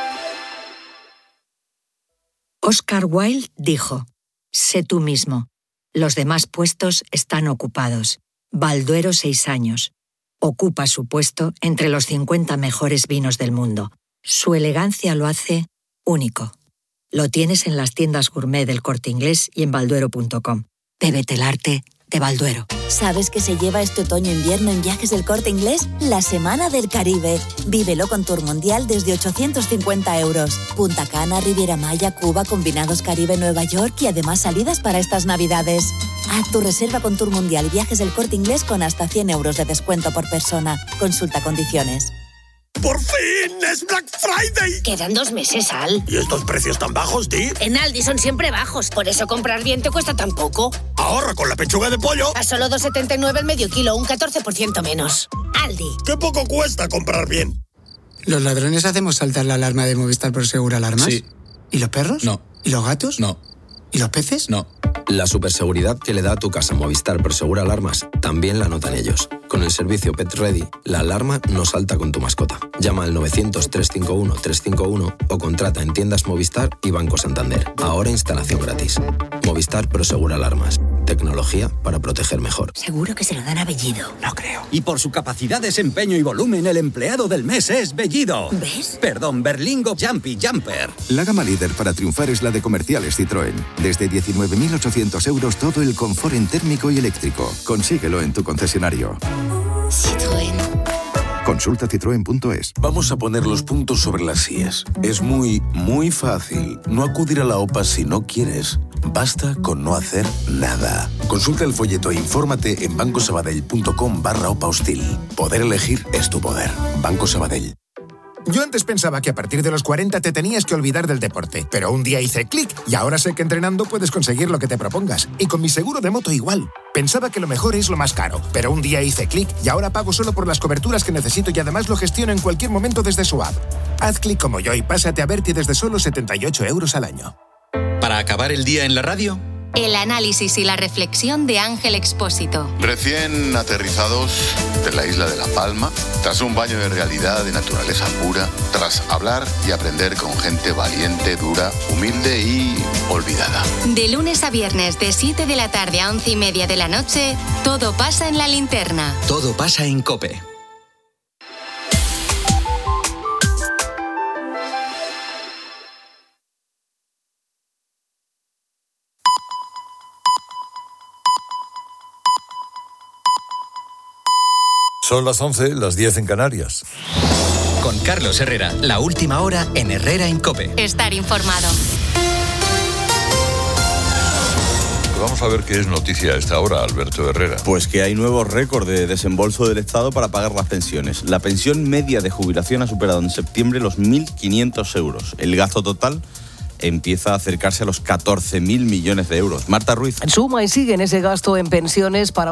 Oscar Wilde dijo: sé tú mismo. Los demás puestos están ocupados. Balduero, seis años. Ocupa su puesto entre los cincuenta mejores vinos del mundo. Su elegancia lo hace único. Lo tienes en las tiendas gourmet del Corte Inglés y en balduero punto com. Bébete el arte de Balduero.
¿Sabes qué se lleva este otoño-invierno en Viajes del Corte Inglés? La Semana del Caribe. Vívelo con Tour Mundial desde ochocientos cincuenta euros. Punta Cana, Riviera Maya, Cuba, combinados Caribe, Nueva York y además salidas para estas Navidades. Haz tu reserva con Tour Mundial y Viajes del Corte Inglés con hasta cien euros de descuento por persona. Consulta condiciones.
¡Por fin! ¡Es Black Friday!
Quedan dos meses, Al.
¿Y estos precios tan bajos, Di?
En Aldi son siempre bajos, por eso comprar bien te cuesta tan poco.
Ahorra con la pechuga de pollo.
A solo dos setenta y nueve el medio kilo, un catorce por ciento menos. Aldi.
¡Qué poco cuesta comprar bien!
¿Los ladrones hacemos saltar la alarma de Movistar por seguro alarmas?
Sí.
¿Y los perros?
No.
¿Y los gatos?
No.
¿Y los peces?
No. La superseguridad que le da a tu casa Movistar Prosegur Alarmas también la notan ellos. Con el servicio Pet Ready, la alarma no salta con tu mascota. Llama al novecientos, trescientos cincuenta y uno, trescientos cincuenta y uno o contrata en tiendas Movistar y Banco Santander. Ahora instalación gratis. Movistar Prosegur Alarmas. Tecnología para proteger mejor.
Seguro que se lo dan a Bellido.
No creo.
Y por su capacidad, desempeño y volumen, el empleado del mes es Bellido.
¿Ves?
Perdón, Berlingo Jumpy Jumper.
La gama líder para triunfar es la de comerciales Citroën. Desde diecinueve mil ochocientos euros todo el confort en térmico y eléctrico. Consíguelo en tu concesionario.
Citroën.
Consulta citroen punto es.
Vamos a poner los puntos sobre las íes. Es muy, muy fácil no acudir a la OPA si no quieres. Basta con no hacer nada. Consulta el folleto e infórmate en bancosabadell.com barra OPA hostil. Poder elegir es tu poder. Banco Sabadell.
Yo antes pensaba que a partir de los cuarenta te tenías que olvidar del deporte, pero un día hice clic y ahora sé que entrenando puedes conseguir lo que te propongas. Y con mi seguro de moto igual. Pensaba que lo mejor es lo más caro, pero un día hice clic y ahora pago solo por las coberturas que necesito y además lo gestiono en cualquier momento desde su app. Haz clic como yo y pásate a Berti desde solo setenta y ocho euros al año.
Para acabar el día en la radio,
El análisis y la reflexión de Ángel Expósito.
Recién aterrizados de la isla de La Palma, tras un baño de realidad, de naturaleza pura, tras hablar y aprender con gente valiente, dura, humilde y olvidada.
De lunes a viernes, de siete de la tarde a once y media de la noche, todo pasa en La Linterna.
Todo pasa en COPE.
Son las once, las diez en Canarias.
Con Carlos Herrera, la última hora en Herrera en COPE.
Estar informado.
Vamos a ver qué es noticia a esta hora, Alberto Herrera.
Pues que hay nuevos récords de desembolso del Estado para pagar las pensiones. La pensión media de jubilación ha superado en septiembre los mil quinientos euros. El gasto total empieza a acercarse a los catorce mil millones de euros. Marta Ruiz.
Suma y sigue en ese gasto en pensiones para